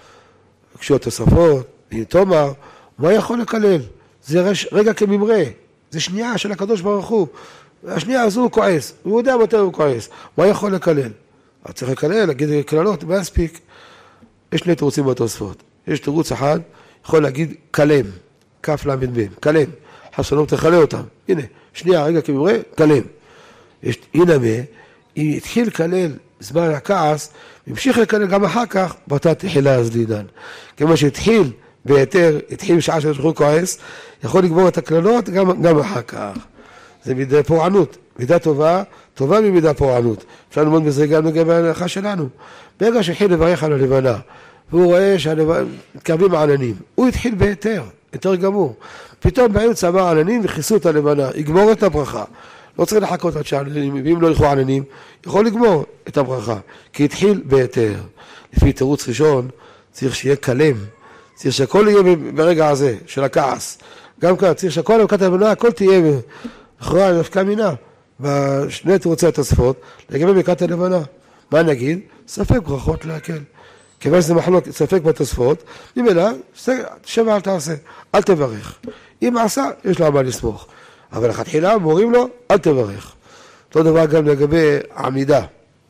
כשהוא תוספות, תאמר, מה יכול לקלל? זה רגע כממראה, זה שנייה של הקדוש ברוך הוא. השנייה הזו הוא כועס, הוא יודע מתי הוא כועס. מה יכול לקלל? אז צריך לקלל, להגיד קללות, מה יספיק? יש שני תירוצים בתוספות. יש תירוץ אחד, יכול להגיד קלם, כף למד בין, קלם. חסלום תחלה אותם. הנה, שנייה, רגע כממראה, קלם. יש, הנה מה, אם התחיל לקלל זמן הכעס, המשיך לקלל גם אחר כך, באותה תחילה אז לידן. כמו שהתחיל בהיתר, התחיל בשעה של שחור כועס, יכול לגמור את הכללות גם, גם אחר כך. זה מידה פורענות, מידה טובה, טובה ממידה פורענות. אפשר ללמוד בזה גם לגבי ההלכה שלנו. ברגע שהתחיל לברך על הלבנה, והוא רואה שמתקרבים העננים, הוא התחיל בהיתר, היתר גמור. פתאום באמצע אמר העננים וכיסו את הלבנה, יגמור את הברכה. לא צריך לחכות עד שהעננים, ואם לא ילכו העננים, יכול לגמור את הברכה, כי התחיל בהיתר. לפי תירוץ ראשון, צריך שיהיה קלם, צריך שהכל יהיה ברגע הזה, של הכעס. גם כאן, צריך שהכל לברכת הלבנה, הכל תהיה אחורה נפקא מינה. בשני תירוצי התוספות, לגבי ברכת הלבנה. מה נגיד? ספק ברכות להקל. כיוון שזה מחלוק ספק בתוספות, ממילא, שבה אל תעשה, אל תברך. אם עשה, יש לו מה לסמוך. אבל לכתחילה מורים לו, אל תברך. אותו דבר גם לגבי עמידה.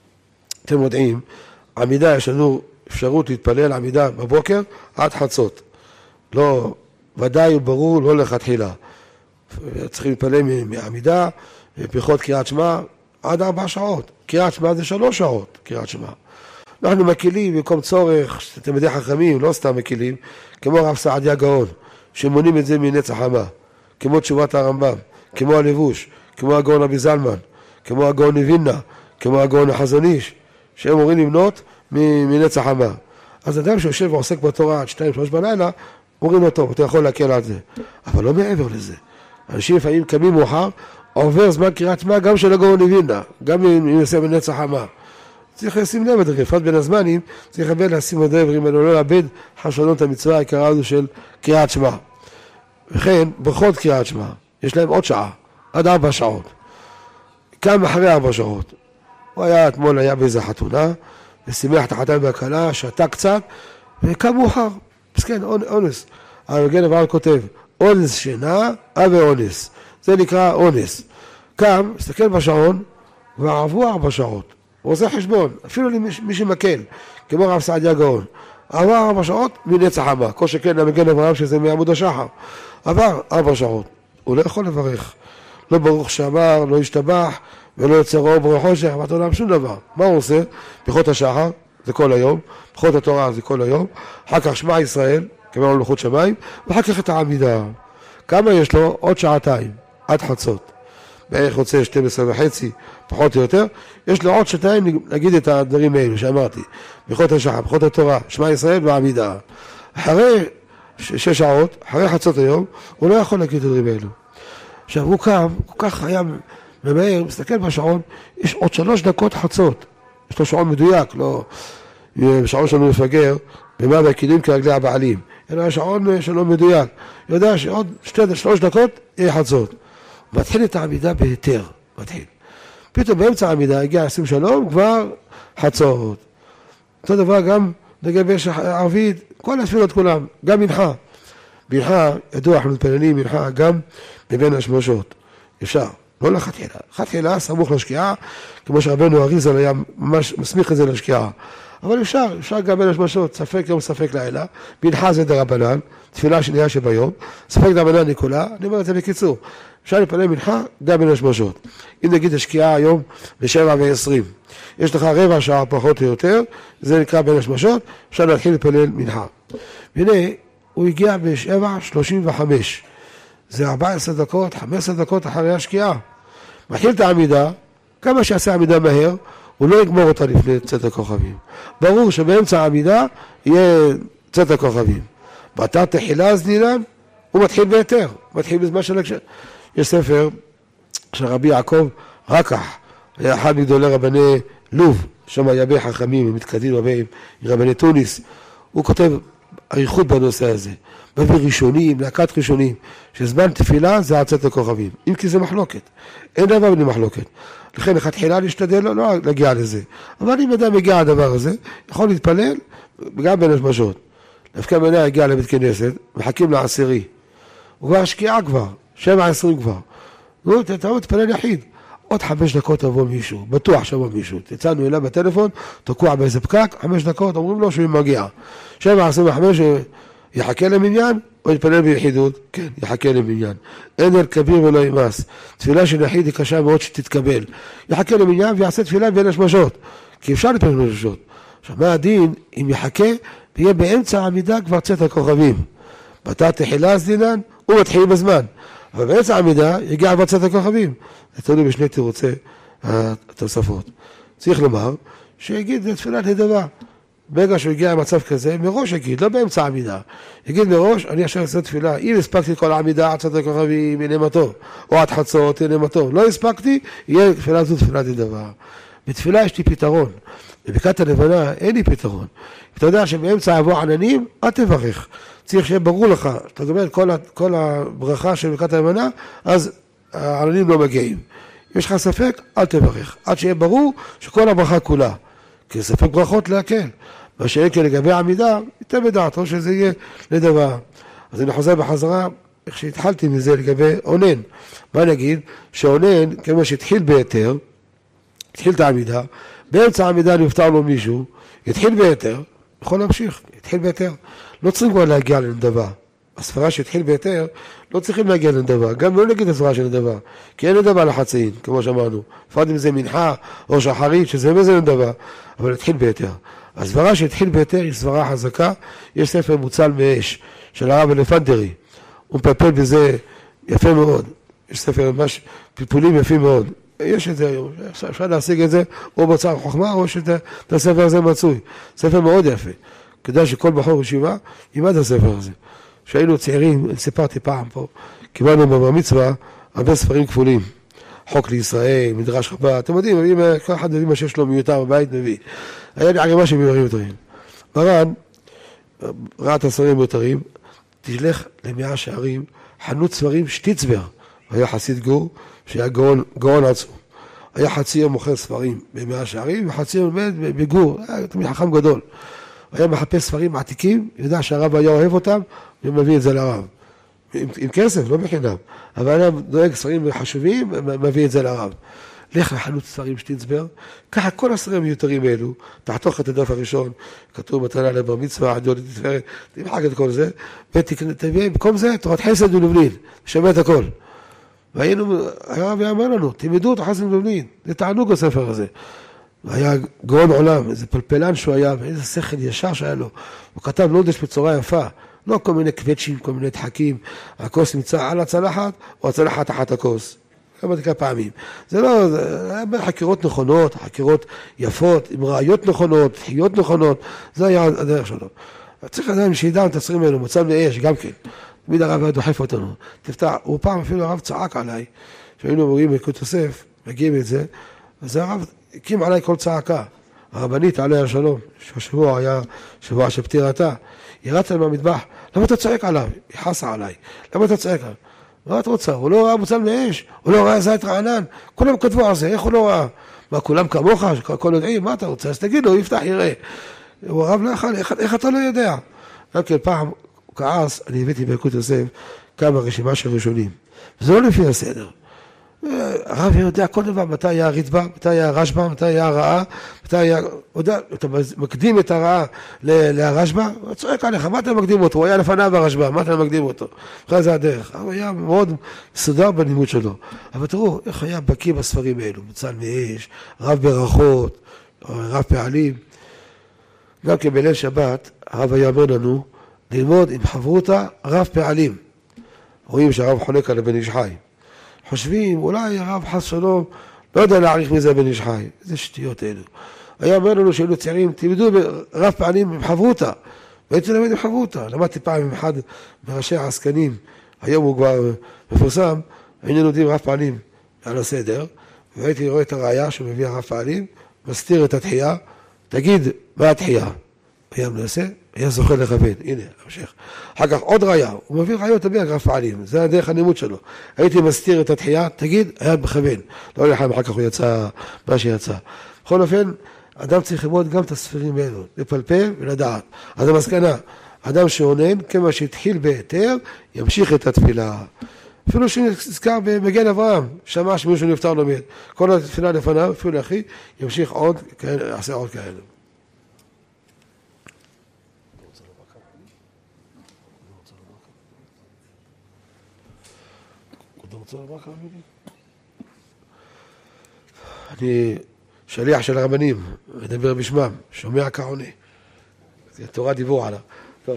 אתם יודעים, עמידה, יש לנו אפשרות להתפלל עמידה בבוקר עד חצות. לא, ודאי וברור, לא לכתחילה. צריכים להתפלל מעמידה, פחות קריאת שמע, עד ארבע שעות. קריאת שמע זה שלוש שעות, קריאת שמע. אנחנו מקילים במקום צורך, אתם יודעים חכמים, לא סתם מקילים, כמו רב סעדיה גאון, שמונים את זה מנץ החמה, כמו תשובת הרמב"ם. כמו הלבוש, כמו הגאון רבי זלמן, כמו הגאון מווילנה, כמו הגאון החזון איש, שהם אומרים למנות מנצח המה. אז אדם שיושב ועוסק בתורה עד שתיים שלוש בלילה, אומרים לו טוב, אתה יכול להקל על זה. אבל לא מעבר לזה. אנשים לפעמים קמים מאוחר, עובר זמן קריאת שמע גם של הגאון מווילנה, גם אם יעשה בנצח המה. צריך לשים לב את רפת בין הזמנים, צריך לבין לשים את הדברים האלו, לא לאבד חשבונות המצווה העיקרה הזו של קריאת שמע. וכן, ברכות קריאת שמע, יש להם עוד שעה, עד ארבע שעות. קם אחרי ארבע שעות. הוא היה, אתמול היה באיזה חתונה, ושימח את החתן והכלה, שתה קצת, וקם מאוחר. אז כן, אונס. המגן אברהם כותב, אונס שינה, אבי אונס. זה נקרא אונס. קם, מסתכל בשעון, ועברו ארבע שעות. הוא עושה חשבון, אפילו למי שמקל, כמו רב סעדיה גאון. עבר ארבע שעות מנצח המה, כל שכן המגן אברהם שזה מעמוד השחר. עבר ארבע שעות, הוא לא יכול לברך. לא ברוך שאמר, לא ישתבח, ולא יוצר אור ברוך חושך, ואתה עולם שום דבר. מה הוא עושה? ברכות השחר, זה כל היום, ברכות התורה זה כל היום, אחר כך שמע ישראל, כמו מלכות שמיים, ואחר כך את העמידה. כמה יש לו? עוד שעתיים, עד חצות. בערך רוצה שתים עשרה וחצי, פחות או יותר, יש לו עוד שעתיים להגיד את הדברים האלו שאמרתי, ברכות השחר, ברכות התורה, שמע ישראל והעמידה. אחרי שש שעות, אחרי חצות היום, הוא לא יכול להגיד את הדברים האלו. עכשיו הוא קם, כל כך היה ממהר, מסתכל בשעון, יש עוד שלוש דקות חצות. יש לו שעון מדויק, לא שעון שלנו מפגר, במה והקידים כרגלי הבעלים. אלא השעון שלנו מדויק. יודע שעוד שתי, שלוש דקות יהיה חצות. מתחיל את העמידה בהיתר, מתחיל. פתאום באמצע העמידה הגיע עשרים שלום, כבר חצות. אותו דבר גם לגבי ערבית, כל התפילות כולם, גם מנחה. מנחה, ידוע, אנחנו מתפללים מנחה גם מבין השמשות. אפשר, לא לחתחילה. חתחילה סמוך לשקיעה, כמו שרבנו אריזל היה ממש מסמיך את זה לשקיעה. אבל אפשר, אפשר גם בין השמשות, ספק יום ספק לילה, מנחה זה דרבנן, תפילה שנייה שביום, ספק דרבנן ניקולה, אני אומר את זה בקיצור. אפשר לפלל מנחה גם בין השמשות. אם נגיד השקיעה היום בשבע ועשרים, יש לך רבע שעה פחות או יותר, זה נקרא בין השמשות, אפשר להתחיל לפלל מנחה. והנה, הוא הגיע בשבע שלושים וחמש. זה ארבע עשרה דקות, חמש עשרה דקות אחרי השקיעה. מתחיל את העמידה, כמה שיעשה עמידה מהר, הוא לא יגמור אותה לפני צאת הכוכבים. ברור שבאמצע העמידה יהיה צאת הכוכבים. בתר תחילה זנינן, הוא מתחיל ביתר, מתחיל בזמן של הקשר. יש ספר של רבי יעקב רקח, היה אחד מגדולי רבני לוב, שם היה בי חכמים, הם מתקדים רבים, רבני טוניס. הוא כותב אריכות בנושא הזה. מביא ראשונים, להקת ראשונים, שזמן תפילה זה עצת הכוכבים. אם כי זה מחלוקת. אין דבר בלי מחלוקת. לכן אחד תחילה להשתדל לא, לא להגיע לזה. אבל אם אדם מגיע לדבר הזה, יכול להתפלל גם בין השמשות. דווקא מנה הגיע לבית כנסת, מחכים לעשירי. הוא כבר השקיעה כבר, שבע עשרים כבר. הוא תתארו, תפלל יחיד. עוד חמש דקות תבוא מישהו, בטוח שבוא מישהו. תצאנו אליו בטלפון, תקוע באיזה פקק, חמש דקות, אומרים לו שהוא מגיע. שבע עשרים וחמש, יחכה למניין, או יתפלל ביחידות? כן, יחכה למניין. אין אל כביר ולא ימס. תפילה של יחיד היא קשה מאוד שתתקבל. יחכה למניין ויעשה תפילה בין השמשות. כי אפשר לפעמים בין השמשות. עכשיו, מה הדין אם יחכה ויהיה באמצע העמידה כבר צאת הכוכבים? בתר תחילה זדינן, הוא מתחיל בזמן. אבל באמצע העמידה יגיע כבר צאת הכוכבים. זה תלוי בשני תירוצי התוספות. צריך לומר שיגיד זה תפילת נדבה. ברגע שהוא הגיע למצב כזה, מראש יגיד, לא באמצע העמידה. יגיד מראש, אני עכשיו אעשה תפילה. אם הספקתי כל העמידה עד צאת הכוכבים, הנה מה טוב. או עד חצות, הנה מה טוב. לא הספקתי, יהיה תפילה זו תפילת נדבה. בתפילה יש לי פתרון. בברכת הלבנה אין לי פתרון. אתה יודע שבאמצע יבוא עננים, אל תברך. צריך שיהיה ברור לך, אתה אומר כל, כל הברכה של ברכת הלבנה, אז העננים לא מגיעים. אם יש לך ספק, אל תברך. עד שיהיה ברור שכל הברכה כולה. כי ספק ברכות להקל. מה שאין כן לגבי העמידה, ייתן בדעתו שזה יהיה לדבר. אז אני חוזר בחזרה, איך שהתחלתי מזה לגבי עונן. מה נגיד? שעונן, כמו שהתחיל ביתר, התחיל את העמידה, באמצע העמידה נפטר לו מישהו, התחיל ביתר, יכול להמשיך, התחיל ביתר. לא צריכים כבר להגיע לנדבה. הספרה שהתחיל ביתר, לא צריכים להגיע לנדבה. גם לא נגיד הספרה של נדבה, כי אין נדבה לחצאין, כמו שאמרנו. לפעמים אם זה מנחה או שחרית, שזה מזה נדבה, אבל התחיל ביתר. הספרה שהתחיל ביתר היא ספרה חזקה, יש ספר מוצל מאש של הרב אלפנדרי. הוא מפלפל בזה יפה מאוד. יש ספר ממש פלפולים יפים מאוד. יש את זה היום, אפשר להשיג את זה, או בצער חוכמה, או שאת הספר הזה מצוי. ספר מאוד יפה. כדאי שכל בחור ישיבה ילמד את הספר הזה. כשהיינו צעירים, סיפרתי פעם פה, קיבלנו בבר מצווה הרבה ספרים כפולים. חוק לישראל, מדרש רבה, אתם יודעים, כל אחד מביא מה שיש לו מיותר בבית מביא. היה לי ערימה של מיותרים מיותרים. מרן ראה את הספרים מיותרים, תשלח למאה שערים, חנות ספרים שטיצבר. היה חסיד גור, שהיה גאון, גאון עצום. היה חצי יום מוכר ספרים במאה שערים, וחצי יום עומד בגור, היה תמיד חכם גדול. היה מחפש ספרים עתיקים, יודע שהרב היה אוהב אותם, ומביא את זה לרב. עם, עם כסף, לא בחינם. אבל היה דואג ספרים חשובים, מביא את זה לרב. לך לחנות ספרים שטיצבר, ככה כל הספרים מיותרים האלו, תחתוך את הדף הראשון, כתוב מתנה לבר מצווה, עד יום לתפארת, תמחק את כל זה, ותביא במקום זה, תורת חסד ולבלין, שווה את הכל. והיינו, הרב אמר לנו, תלמדו את חסד ולבלין, זה תענוג הספר הזה. והיה גאון עולם, איזה פלפלן שהוא היה, ואיזה שכל ישר שהיה לו. הוא כתב לודש בצורה יפה, לא כל מיני קווצ'ים, כל מיני דחקים, הכוס נמצא על הצלחת, או הצלחת תחת הכוס. כמה דקה פעמים. זה לא, זה היה חקירות נכונות, חקירות יפות, עם ראיות נכונות, תחיות נכונות, זה היה הדרך שלו. צריך לדעת שידע את הספרים האלו, מוצא מאש, גם כן. תמיד הרב היה דוחף אותנו. תפתח, הוא פעם אפילו הרב צעק עליי, שהיינו מורים בקוד יוסף, מגיעים את זה, אז הרב הקים עליי כל צעקה. הרבנית עליה השלום, שהשבוע היה שבוע של פטירתה, ירדת מהמטבח, למה אתה צועק עליו? היא חסה עליי, למה אתה צועק עליו? מה את רוצה? הוא לא ראה מוצל מאש, הוא לא ראה זית רענן, כולם כתבו על זה, איך הוא לא ראה? מה, כולם כמוך, כל יודעים, מה אתה רוצה? אז תגיד לו, יפתח יראה. הוא הרב לא יכול, איך, איך אתה לא יודע? רק כן, פעם הוא כעס, אני הבאתי בקוד יוסף כמה רשימה של ראשונים, וזה לא לפי הסדר. הרב יודע כל דבר, מתי היה הרצבה, מתי היה הרשב"א, מתי היה הרעה, מתי היה, יודע, אתה מקדים את הרעה להרשב"א, הוא צועק עליך, מה אתה מקדים אותו? הוא היה לפניו הרשב"א, מה אתה מקדים אותו? אחרי זה הדרך, הוא היה מאוד מסודר בלימוד שלו. אבל תראו, איך היה בקיא בספרים האלו, מוצל מאש, רב ברכות, רב פעלים. גם כבליל שבת, הרב היה אומר לנו, ללמוד עם חברותה רב פעלים. רואים שהרב חולק על בן איש חי. חושבים, אולי הרב חס שלום, לא יודע להעריך מזה בן איש חי. איזה שטויות אלו. היה אומר לנו שהיינו צעירים, תלמדו רב פעלים עם חברותה. והייתי ללמד עם חברותה. למדתי פעם עם אחד מראשי העסקנים, היום הוא כבר מפורסם, היינו לומדים רב פעלים על הסדר, והייתי רואה את הראייה שהוא מביא הרב פעלים, מסתיר את התחייה, תגיד מה התחייה? היה מנסה, היה זוכה לכוון, הנה, המשך. אחר כך עוד ראיה, הוא מביא ראיות תמיד רב פעלים, זה הדרך הנימוד שלו. הייתי מסתיר את התחייה, תגיד, היה מכוון. לא הולך להם, אחר כך הוא יצא, מה שיצא. בכל אופן, אדם צריך ללמוד גם את הספרים האלו, לפלפל ולדעת. אז המסקנה, אדם שעונן, כמה שהתחיל בהיתר, ימשיך את התפילה. אפילו שנזכר במגן אברהם, שמע שמישהו נפטר לו מת. כל התפילה לפניו, אפילו לאחי, ימשיך עוד, יעשה עוד כאלה. אני שליח של הרבנים, מדבר בשמם, שומע כעונה. זה תורה דיבור עליו. טוב.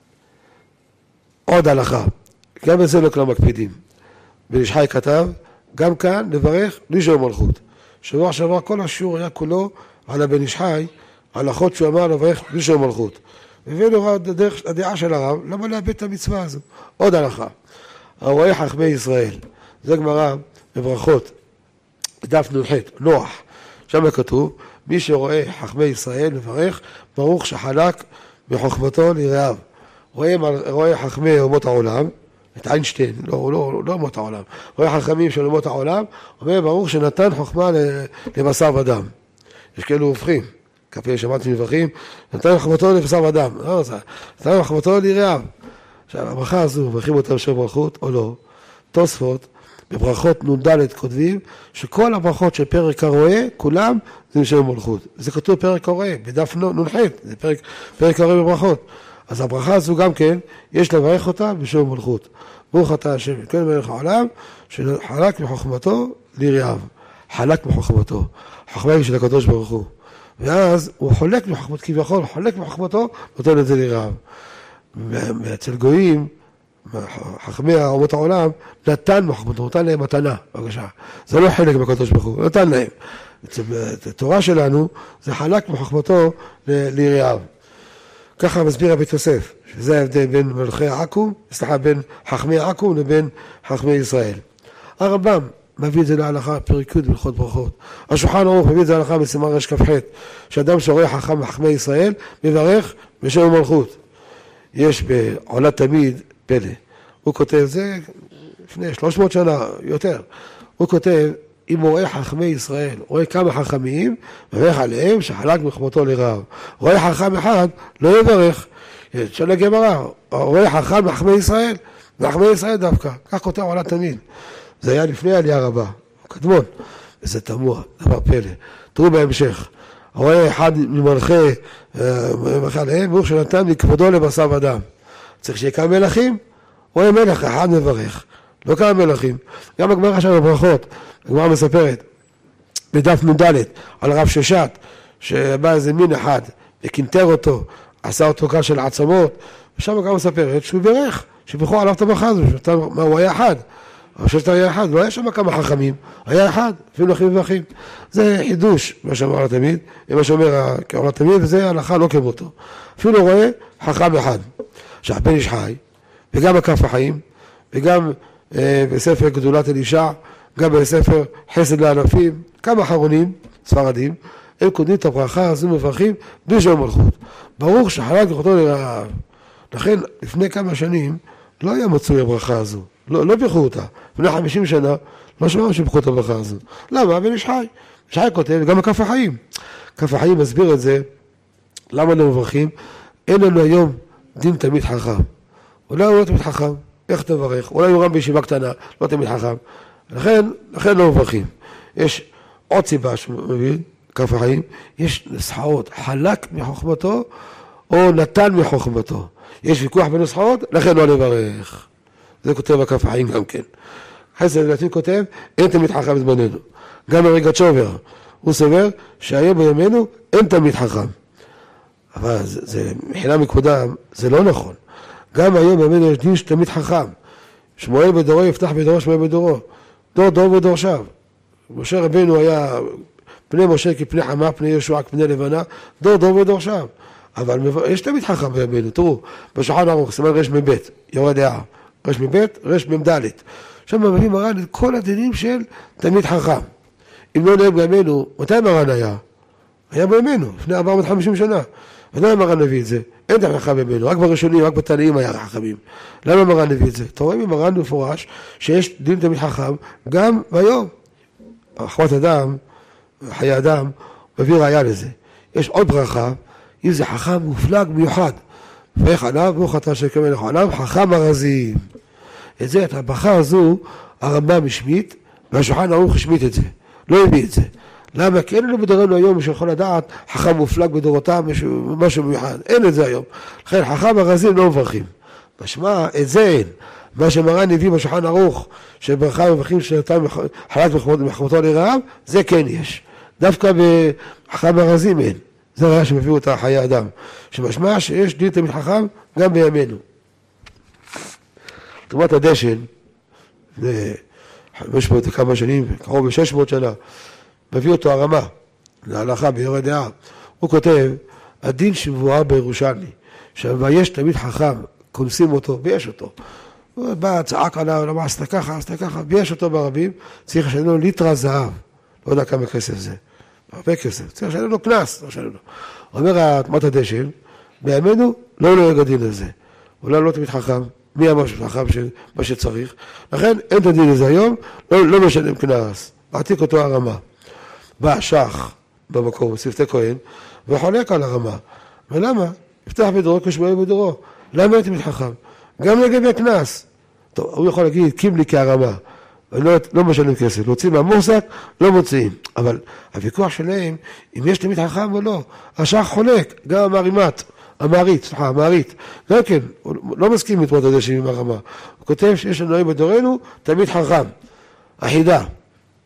עוד הלכה, גם את זה לא כולם מקפידים. בן איש חי כתב, גם כאן לברך לישון מלכות. שבוע שבוע כל השיעור היה כולו על הבן איש חי, הלכות שהוא אמר לברך לישון מלכות. והבאנו הדרך, הדעה של הרב, למה לאבד את המצווה הזו? עוד הלכה, הרואה חכמי ישראל. זה גמרא בברכות, דף נ"ח, נוח. שם כתוב, מי שרואה חכמי ישראל מברך, ברוך שחלק בחוכמתו ליראיו. רואה, רואה חכמי אומות העולם, את איינשטיין, לא, לא, לא אומות העולם, רואה חכמים של אומות העולם, אומר ברוך שנתן חוכמה לבשר ודם. יש כאלו הופכים, כפי שמעתי מברכים, נתן חוכמתו לבשר ודם, לא רוצה, נתן חוכמתו ליראיו. עכשיו, הברכה הזו, מברכים אותם של ברכות או לא, תוספות, בברכות נ"ד כותבים שכל הברכות של פרק הרואה, כולם זה משם מלכות. זה כתוב פרק הרואה, בדף נ"ח, זה פרק, פרק הרואה בברכות. אז הברכה הזו גם כן, יש לברך אותה בשם מלכות. ברוך אתה השם, כל מלך העולם, שחלק מחוכמתו ליראיו. חלק מחוכמתו. חוכמה היא של הקדוש ברוך הוא. ואז הוא חולק מחוכמתו, כביכול, חולק מחוכמתו, נותן את זה ליראיו. ואצל גויים, חכמי אומות העולם, נתן מחכמתו, נתן להם מתנה, בבקשה. זה לא חלק מהקדוש ברוך הוא, נתן להם. התורה שלנו, זה חלק מחכמתו ליראיו. ככה מסביר רבי יוסף, שזה ההבדל בין מלכי עכו"ם, סליחה, בין חכמי עכו"ם לבין חכמי ישראל. הרמב"ם מביא את זה להלכה, פרק י' בהלכות ברכות. השולחן ערוך מביא את זה להלכה בסימן רכ"ח, שאדם שרואה חכם מחכמי ישראל, מברך בשם המלכות. יש בעולת תמיד פלא. הוא כותב, זה לפני שלוש מאות שנה, יותר. הוא כותב, אם הוא רואה חכמי ישראל, רואה כמה חכמים, מברך עליהם שחלק מחכמתו לרעב. רואה חכם אחד, לא יברך. שואל הגמרא, רואה חכם מחכמי ישראל, מחכמי ישראל דווקא. כך כותב עולת תמיד. זה היה לפני העלייה רבה, קדמון. וזה תמוה, דבר פלא. תראו בהמשך. רואה אחד ממלכי, מברך עליהם, ברוך שנתן מכבודו לבשר ודם. צריך שיהיה כמה מלכים, רואה מלך אחד מברך, לא כמה מלכים. גם הגמרא שם בברכות, הגמרא מספרת, בדף נ"ד, על הרב ששת, שבא איזה מין אחד, וקינטר אותו, עשה אותו קל של עצמות, ושם הגמרא מספרת שהוא ברך, שברכו עליו את הברכה הזו, מה הוא היה אחד, הרב ששת היה אחד, לא היה שם כמה חכמים, היה אחד, אפילו אחים ואחים. זה חידוש, מה שאמר לה תמיד, מה שאומר כעולה תמיד, וזה הלכה לא כמותו. אפילו רואה חכם אחד. עכשיו, בן איש חי, וגם בכף החיים, וגם אה, בספר גדולת אלישע, גם בספר חסד לענפים, כמה אחרונים, ספרדים, הם קודמים את הברכה הזו מברכים בשם המלכות. ברוך שחלק מחכמתו לרעב. לכן, לפני כמה שנים, לא היה מצוי הברכה הזו. לא, לא בירכו אותה. לפני חמישים שנה, לא שמענו שברכו את הברכה הזו. למה? בן איש חי. איש חי כותב, גם בכף החיים. כף החיים מסביר את זה, למה לא מברכים? אין לנו היום דין תמיד חכם. אולי הוא לא תמיד חכם, איך תברך? אולי הוא רם בישיבה קטנה, לא תמיד חכם. לכן, לכן לא מברכים. יש עוד סיבה שמבין, כף החיים, יש נסחאות, חלק מחוכמתו, או נתן מחוכמתו. יש ויכוח בנסחאות, לכן לא לברך. זה כותב בכף החיים גם כן. חסד לעתיד כותב, אין תמיד חכם בזמננו. גם הרגע צ'ובר, הוא סובר שהיום בימינו אין תמיד חכם. אבל זה, זה מחילה מקודם, זה לא נכון. גם היום בימינו יש דין שתמיד חכם. שמואל בדורו יפתח בדורו, שמואל בדורו. דור דור ודורשיו. משה רבנו היה פני משה כפני חמה, פני ישוע כפני לבנה, דור דור ודורשיו. אבל יש תמיד חכם בימינו, תראו, בשולחן ערוך, סימן רש מבית, יורה דעה. רש מבית, רש ממדלת. שם מביא מרן את כל הדינים של תמיד חכם. אם לא נהיה בימינו, מתי מרן היה? היה בימינו, לפני ארבע מאות וחמישים שנה. מתי מרן הביא את זה? אין תמיד חכם בימינו, רק בראשונים, רק בתנאים היה חכמים. למה מרן הביא את זה? אתה רואה ממרן מפורש שיש דין תמיד חכם גם ביום. אחוות אדם, חיי אדם, מביא ראיה לזה. יש עוד ברכה, אם זה חכם מופלג מיוחד. ואיך עליו, ברוך אתה שקם מלך עליו, חכם ארזים. את זה, את הברכה הזו, הרמב"ם השמיט, והשולחן ערוך השמיט את זה. לא הביא את זה. למה? כי אין לנו בדורנו היום שיכול לדעת חכם מופלג בדורותיו, משהו, משהו מיוחד. אין את זה היום. לכן, חכם ארזים לא מברכים. משמע, את זה אין. מה שמרן הביא בשולחן ערוך, שברכה מברכים שנתן חלק מחכמתו לרעב, זה כן יש. דווקא בחכם ארזים אין. זה ראיה שמביאו אותה חיי אדם. שמשמע שיש דין תמיד חכם גם בימינו. תרומת הדשן, זה חמש מאות וכמה שנים, קרוב ב-שש מאות שנה, מביא אותו הרמה, להלכה ביורה דעה. הוא כותב, הדין שמבואר בירושלמי, שיש תמיד חכם, כונסים אותו, ויש אותו. הוא בא, צעק עליו, למה עשתה ככה, עשתה ככה, ויש אותו ברבים, צריך לשלם לו ליטרה זהב. לא יודע כמה כסף זה. הרבה כסף, צריך לשלם לו קנס, לא לשלם לו. אומר תרומת הדשן, בימינו לא לא יגדין לזה. אולי לא תמיד חכם, מי אמר שחכם של מה שצריך. לכן אין את הדין לזה היום, לא, לא משלם קנס. עתיק אותו הרמה. בא שח במקום, שפתי כהן, וחולק על הרמה. ולמה? יפתח בדורו כשמואל בדורו. למה אין תמיד חכם? גם לגבי קנס. טוב, הוא יכול להגיד, קים לי כהרמה. לא, לא משלם כסף, להוציא מהמורסק, לא מוציאים. אבל הוויכוח שלהם, אם יש תמיד חכם או לא, השח חולק, גם המערימת, המערית, סליחה, המערית. לא כן, הוא לא מסכים לתמות הדשן עם הרמה. הוא כותב שיש לנו היום בדורנו תמיד חכם. אחידה.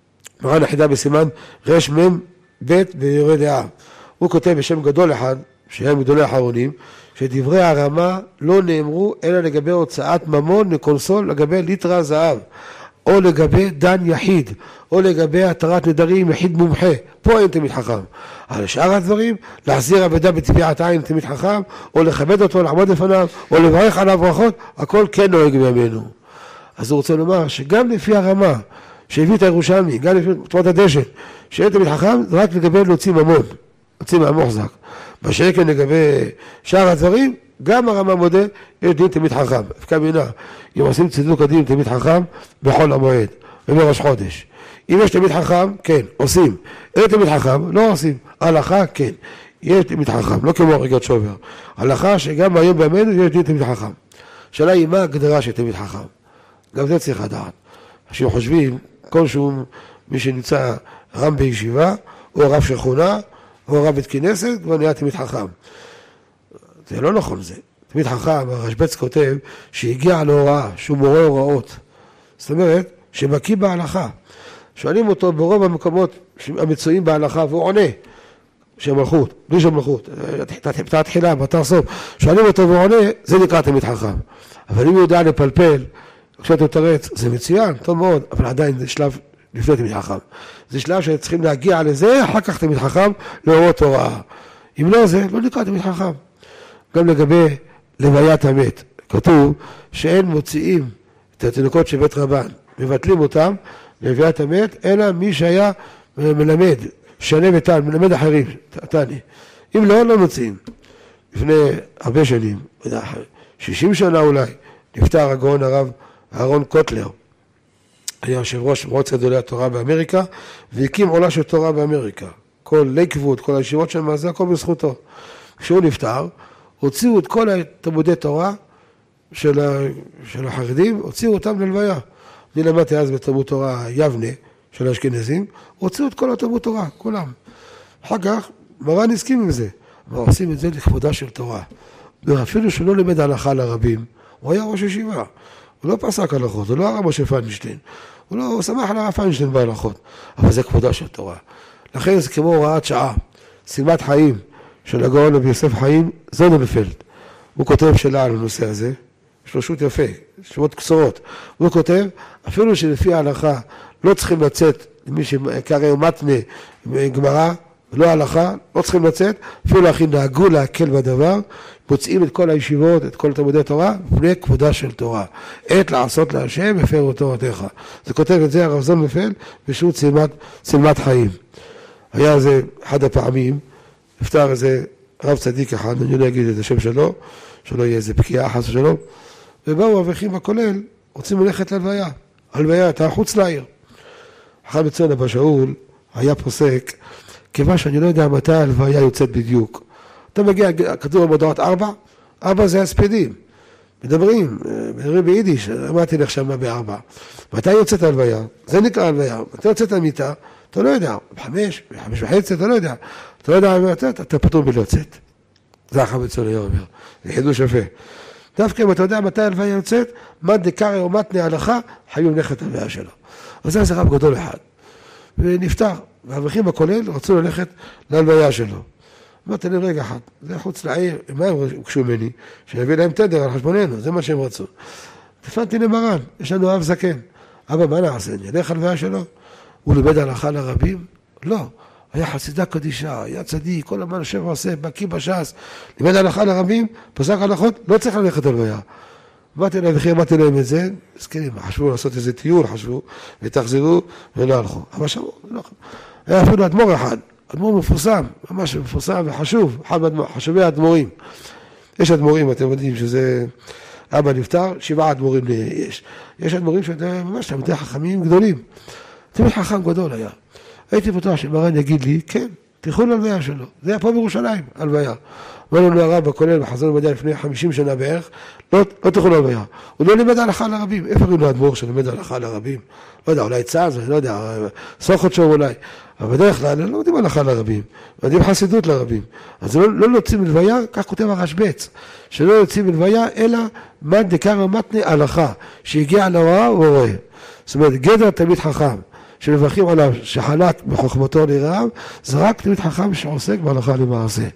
מרן אחידה בסימן רש מם בית ביורה דעה. הוא כותב בשם גדול אחד, שהם גדולי האחרונים, שדברי הרמה לא נאמרו אלא לגבי הוצאת ממון לקונסול, לגבי ליטרה זהב, או לגבי דן יחיד, או לגבי התרת נדרים יחיד מומחה. פה אין תמיד חכם. על שאר הדברים, להחזיר עבודה בטביעת עין תמיד חכם, או לכבד אותו, לעמוד לפניו, או לברך עליו ברכות, הכל כן נוהג בימינו. אז הוא רוצה לומר שגם לפי הרמה שהביא את הירושלמי, גם לפי תורת הדשן, שאין תמיד חכם, זה רק לגבי להוציא ממון, להוציא מהמוחזק. בשקל לגבי שאר הדברים, גם הרמה מודה, יש דין תמיד חכם. הפקה מינה, אם עושים צדוק הדין תמיד חכם, בכל המועד, ובראש חודש. אם יש תמיד חכם, כן, עושים. אין תמיד חכם, לא עושים. הלכה, כן. יש תמיד חכם, לא כמו רגעת שובר. הלכה שגם היום בימינו יש דין תמיד חכם. השאלה היא מה ההגדרה של תמיד חכם. גם זה צריך לדעת. אנשים חושבים, כל שהוא מי שנמצא רם בישיבה, או רב שכונה, או רב בית כנסת, כבר נהיה תמיד חכם. זה לא נכון זה. תמיד חכם, הרשב"ץ כותב, שהגיע להוראה, שהוא מורה הוראות. זאת אומרת, שמקיא בהלכה. שואלים אותו ברוב המקומות המצויים בהלכה, והוא עונה, של מלכות, בלי של מלכות, תחילת תחילה, בתר סוף. שואלים אותו והוא עונה, זה נקרא תמיד חכם. אבל אם הוא יודע לפלפל, כשאתה תרץ, זה מצוין, טוב מאוד, אבל עדיין זה שלב לפני תמיד חכם. זה שלב שצריכים להגיע לזה, אחר כך תמיד חכם, להורות הוראה. אם לא זה, לא נקרא תמיד חכם. גם לגבי לוויית המת, כתוב שאין מוציאים את התינוקות של בית רבן, מבטלים אותם ללוויית המת, אלא מי שהיה מלמד, שנה ותן, מלמד אחרים, תני. אם לא, לא מוציאים. לפני הרבה שנים, שישים שנה אולי, נפטר הגאון הרב אהרון קוטלר, היה יושב ראש מועצת גדולי התורה באמריקה, והקים עולה של תורה באמריקה. כל לייקווד, כל הישיבות של מה זה, הכל בזכותו. כשהוא נפטר, הוציאו את כל התלמודי תורה של, של החרדים, הוציאו אותם ללוויה. אני למדתי אז בתלמוד תורה יבנה של האשכנזים, הוציאו את כל התלמוד תורה, כולם. אחר כך, מרן הסכים עם זה. אבל עושים את זה לכבודה של תורה. ואפילו שלא לימד הלכה לרבים, הוא היה ראש ישיבה. הוא לא פסק הלכות, הוא לא הרב משה פיינשטיין. הוא לא הוא שמח על הרב פיינשטיין בהלכות. אבל זה כבודה של תורה. לכן זה כמו הוראת שעה, סלמת חיים של הגאון רבי יוסף חיים זוננפלד. הוא כותב שאלה על הנושא הזה, יש לו שוט יפה, שורות קצרות. הוא כותב, אפילו שלפי ההלכה לא צריכים לצאת, למי שקרא מתנה גמרא, לא ההלכה, לא צריכים לצאת, אפילו הכי נהגו להקל בדבר, מוצאים את כל הישיבות, את כל תלמודי תורה, בני כבודה של תורה. עת לעשות להשם, הפרו תורתך. זה כותב את זה הרב זוננפלד, בשוט סלמת חיים. היה זה אחד הפעמים, נפטר איזה רב צדיק אחד, אני לא אגיד את השם שלו, שלא יהיה איזה פקיעה, חס ושלום, ובאו אברכים בכולל, רוצים ללכת להלוויה. הלוויה הייתה חוץ לעיר. אחד בציון אבא שאול היה פוסק, כיוון שאני לא יודע מתי ההלוויה יוצאת בדיוק. אתה מגיע, כתוב במודעות ארבע, ארבע זה הספדים. מדברים, מדברים ביידיש, אמרתי לך שם בארבע. מתי יוצאת ההלוויה? זה נקרא הלוויה. מתי יוצאת המיטה? אתה לא יודע. בחמש, בחמש וחצי, אתה לא יודע. אתה לא יודע, אתה, אתה פתור בלצאת. זה אחר בציון היום אומר. זה חידוש יפה. דווקא אם אתה יודע מתי ההלוויה יוצאת, מה דקרא או מתנה הלכה, חייבים ללכת להלוויה שלו. אז זה רב גדול אחד. ונפטר. והאברכים בכולל רצו ללכת להלוויה שלו. אמרתי להם רגע אחד, זה חוץ לעיר, מה הם ביקשו ממני? שיביא להם תדר על חשבוננו, זה מה שהם רצו. תפנתי למרן, יש לנו אב זקן. אבא, מה נעשה? נלך הלוויה שלו? הוא לימד הלכה לרבים? לא. היה חסידה קדישה, היה צדיק, כל הזמן יושב ועושה, בקיא בש"ס, לימד הלכה לרבים, פסק הלכות, לא צריך ללכת הלוויה. באתי להם וכי אמרתי להם את זה, זקנים, חשבו לעשות איזה טיול, חשבו, ותחזרו ולא הלכו. אבל שמעו, לא. היה אפילו אדמו"ר אחד, אדמו"ר מפורסם, ממש מפורסם וחשוב, אחד חשובי האדמו"רים. יש אדמו"רים, אתם יודעים שזה, אבא נפטר, שבעה אדמו"רים יש. יש אדמו"רים שאתם ממש תלמידי חכמים גדולים. תמיד חכם גדול היה. הייתי בטוח שמרן יגיד לי, כן, תלכו להלוויה שלו. זה היה פה בירושלים, הלוויה. אמר לנו הרב בכולל בחזון מדע לפני חמישים שנה בערך, לא, לא תלכו להלוויה. הוא לא לימד הלכה לרבים. איפה ראינו האדמו"ר שלימד הלכה לרבים? לא יודע, אולי צעז, לא יודע, סוכות שור אולי. אבל בדרך כלל, לא יודעים הלכה לרבים, יודעים חסידות לרבים. אז לא, לא יוצאים מלוויה, כך כותב הרשב"ץ, שלא יוצאים מלוויה, אלא מה דקרא מתנה הלכה, שהגיע להוראה הוא רואה. זאת אומרת, גדר תלמיד חכם, שמברכים עליו שחלק בחוכמתו לרעם, זה רק תלמיד חכם שעוסק בהלכה למעשה.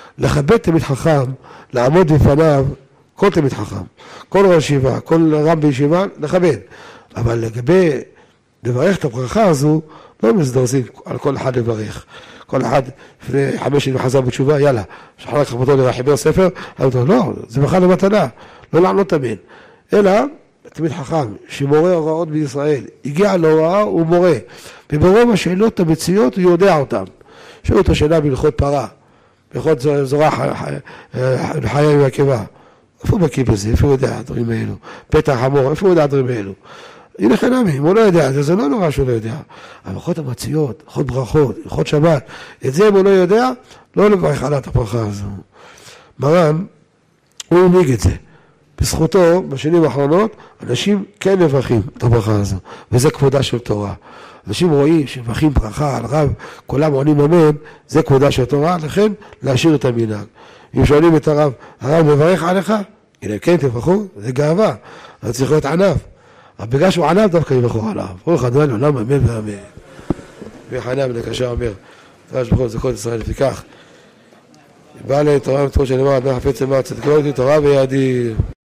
לכבד תלמיד חכם, לעמוד בפניו, כל תלמיד חכם, כל ראש ישיבה, כל רב בישיבה, לכבד. אבל לגבי לברך את הברכה הזו, לא מזדרזים על כל אחד לברך. כל אחד לפני חמש שנים חזר בתשובה, יאללה, שחרר חפותו לחיבר ספר, אמרתי, לא, זה ברכה למתנה, לא לענות תמיד. אלא, תלמיד חכם, שמורה הוראות בישראל, הגיע להוראה, הוא מורה, וברוב השאלות המציאות הוא יודע אותן. שאלו אותו שאלה בהלכות פרה, בהלכות זורח חיה והקיבה. איפה הוא בקיא בזה? איפה הוא יודע הדברים האלו? פתח המור, איפה הוא יודע הדברים האלו? הנה חנמי, אם הוא לא יודע, זה, זה לא נורא שהוא לא יודע. הלכות המציאות, הלכות ברכות, הלכות שבת, את זה אם הוא לא יודע, לא לברך עליו את הברכה הזו. מרן, הוא הנהיג את זה. בזכותו, בשנים האחרונות, אנשים כן מברכים את הברכה הזו, וזה כבודה של תורה. אנשים רואים שמברכים ברכה על רב, כולם עונים אמן, זה כבודה של תורה, לכן להשאיר את המנהג. אם שואלים את הרב, הרב מברך עליך? הנה, כן, תברכו, זה גאווה, זה צריך להיות ענב. אבל בגלל שהוא ענב דווקא יברכו עליו. כל אחד דואל עולם אמן ואמן. וחנם לקשר אומר, תרש בכל זכות ישראל לפיכך. בא לתורה ותורה שנאמר, אדם חפץ למען צדקו, תורה ויעדים.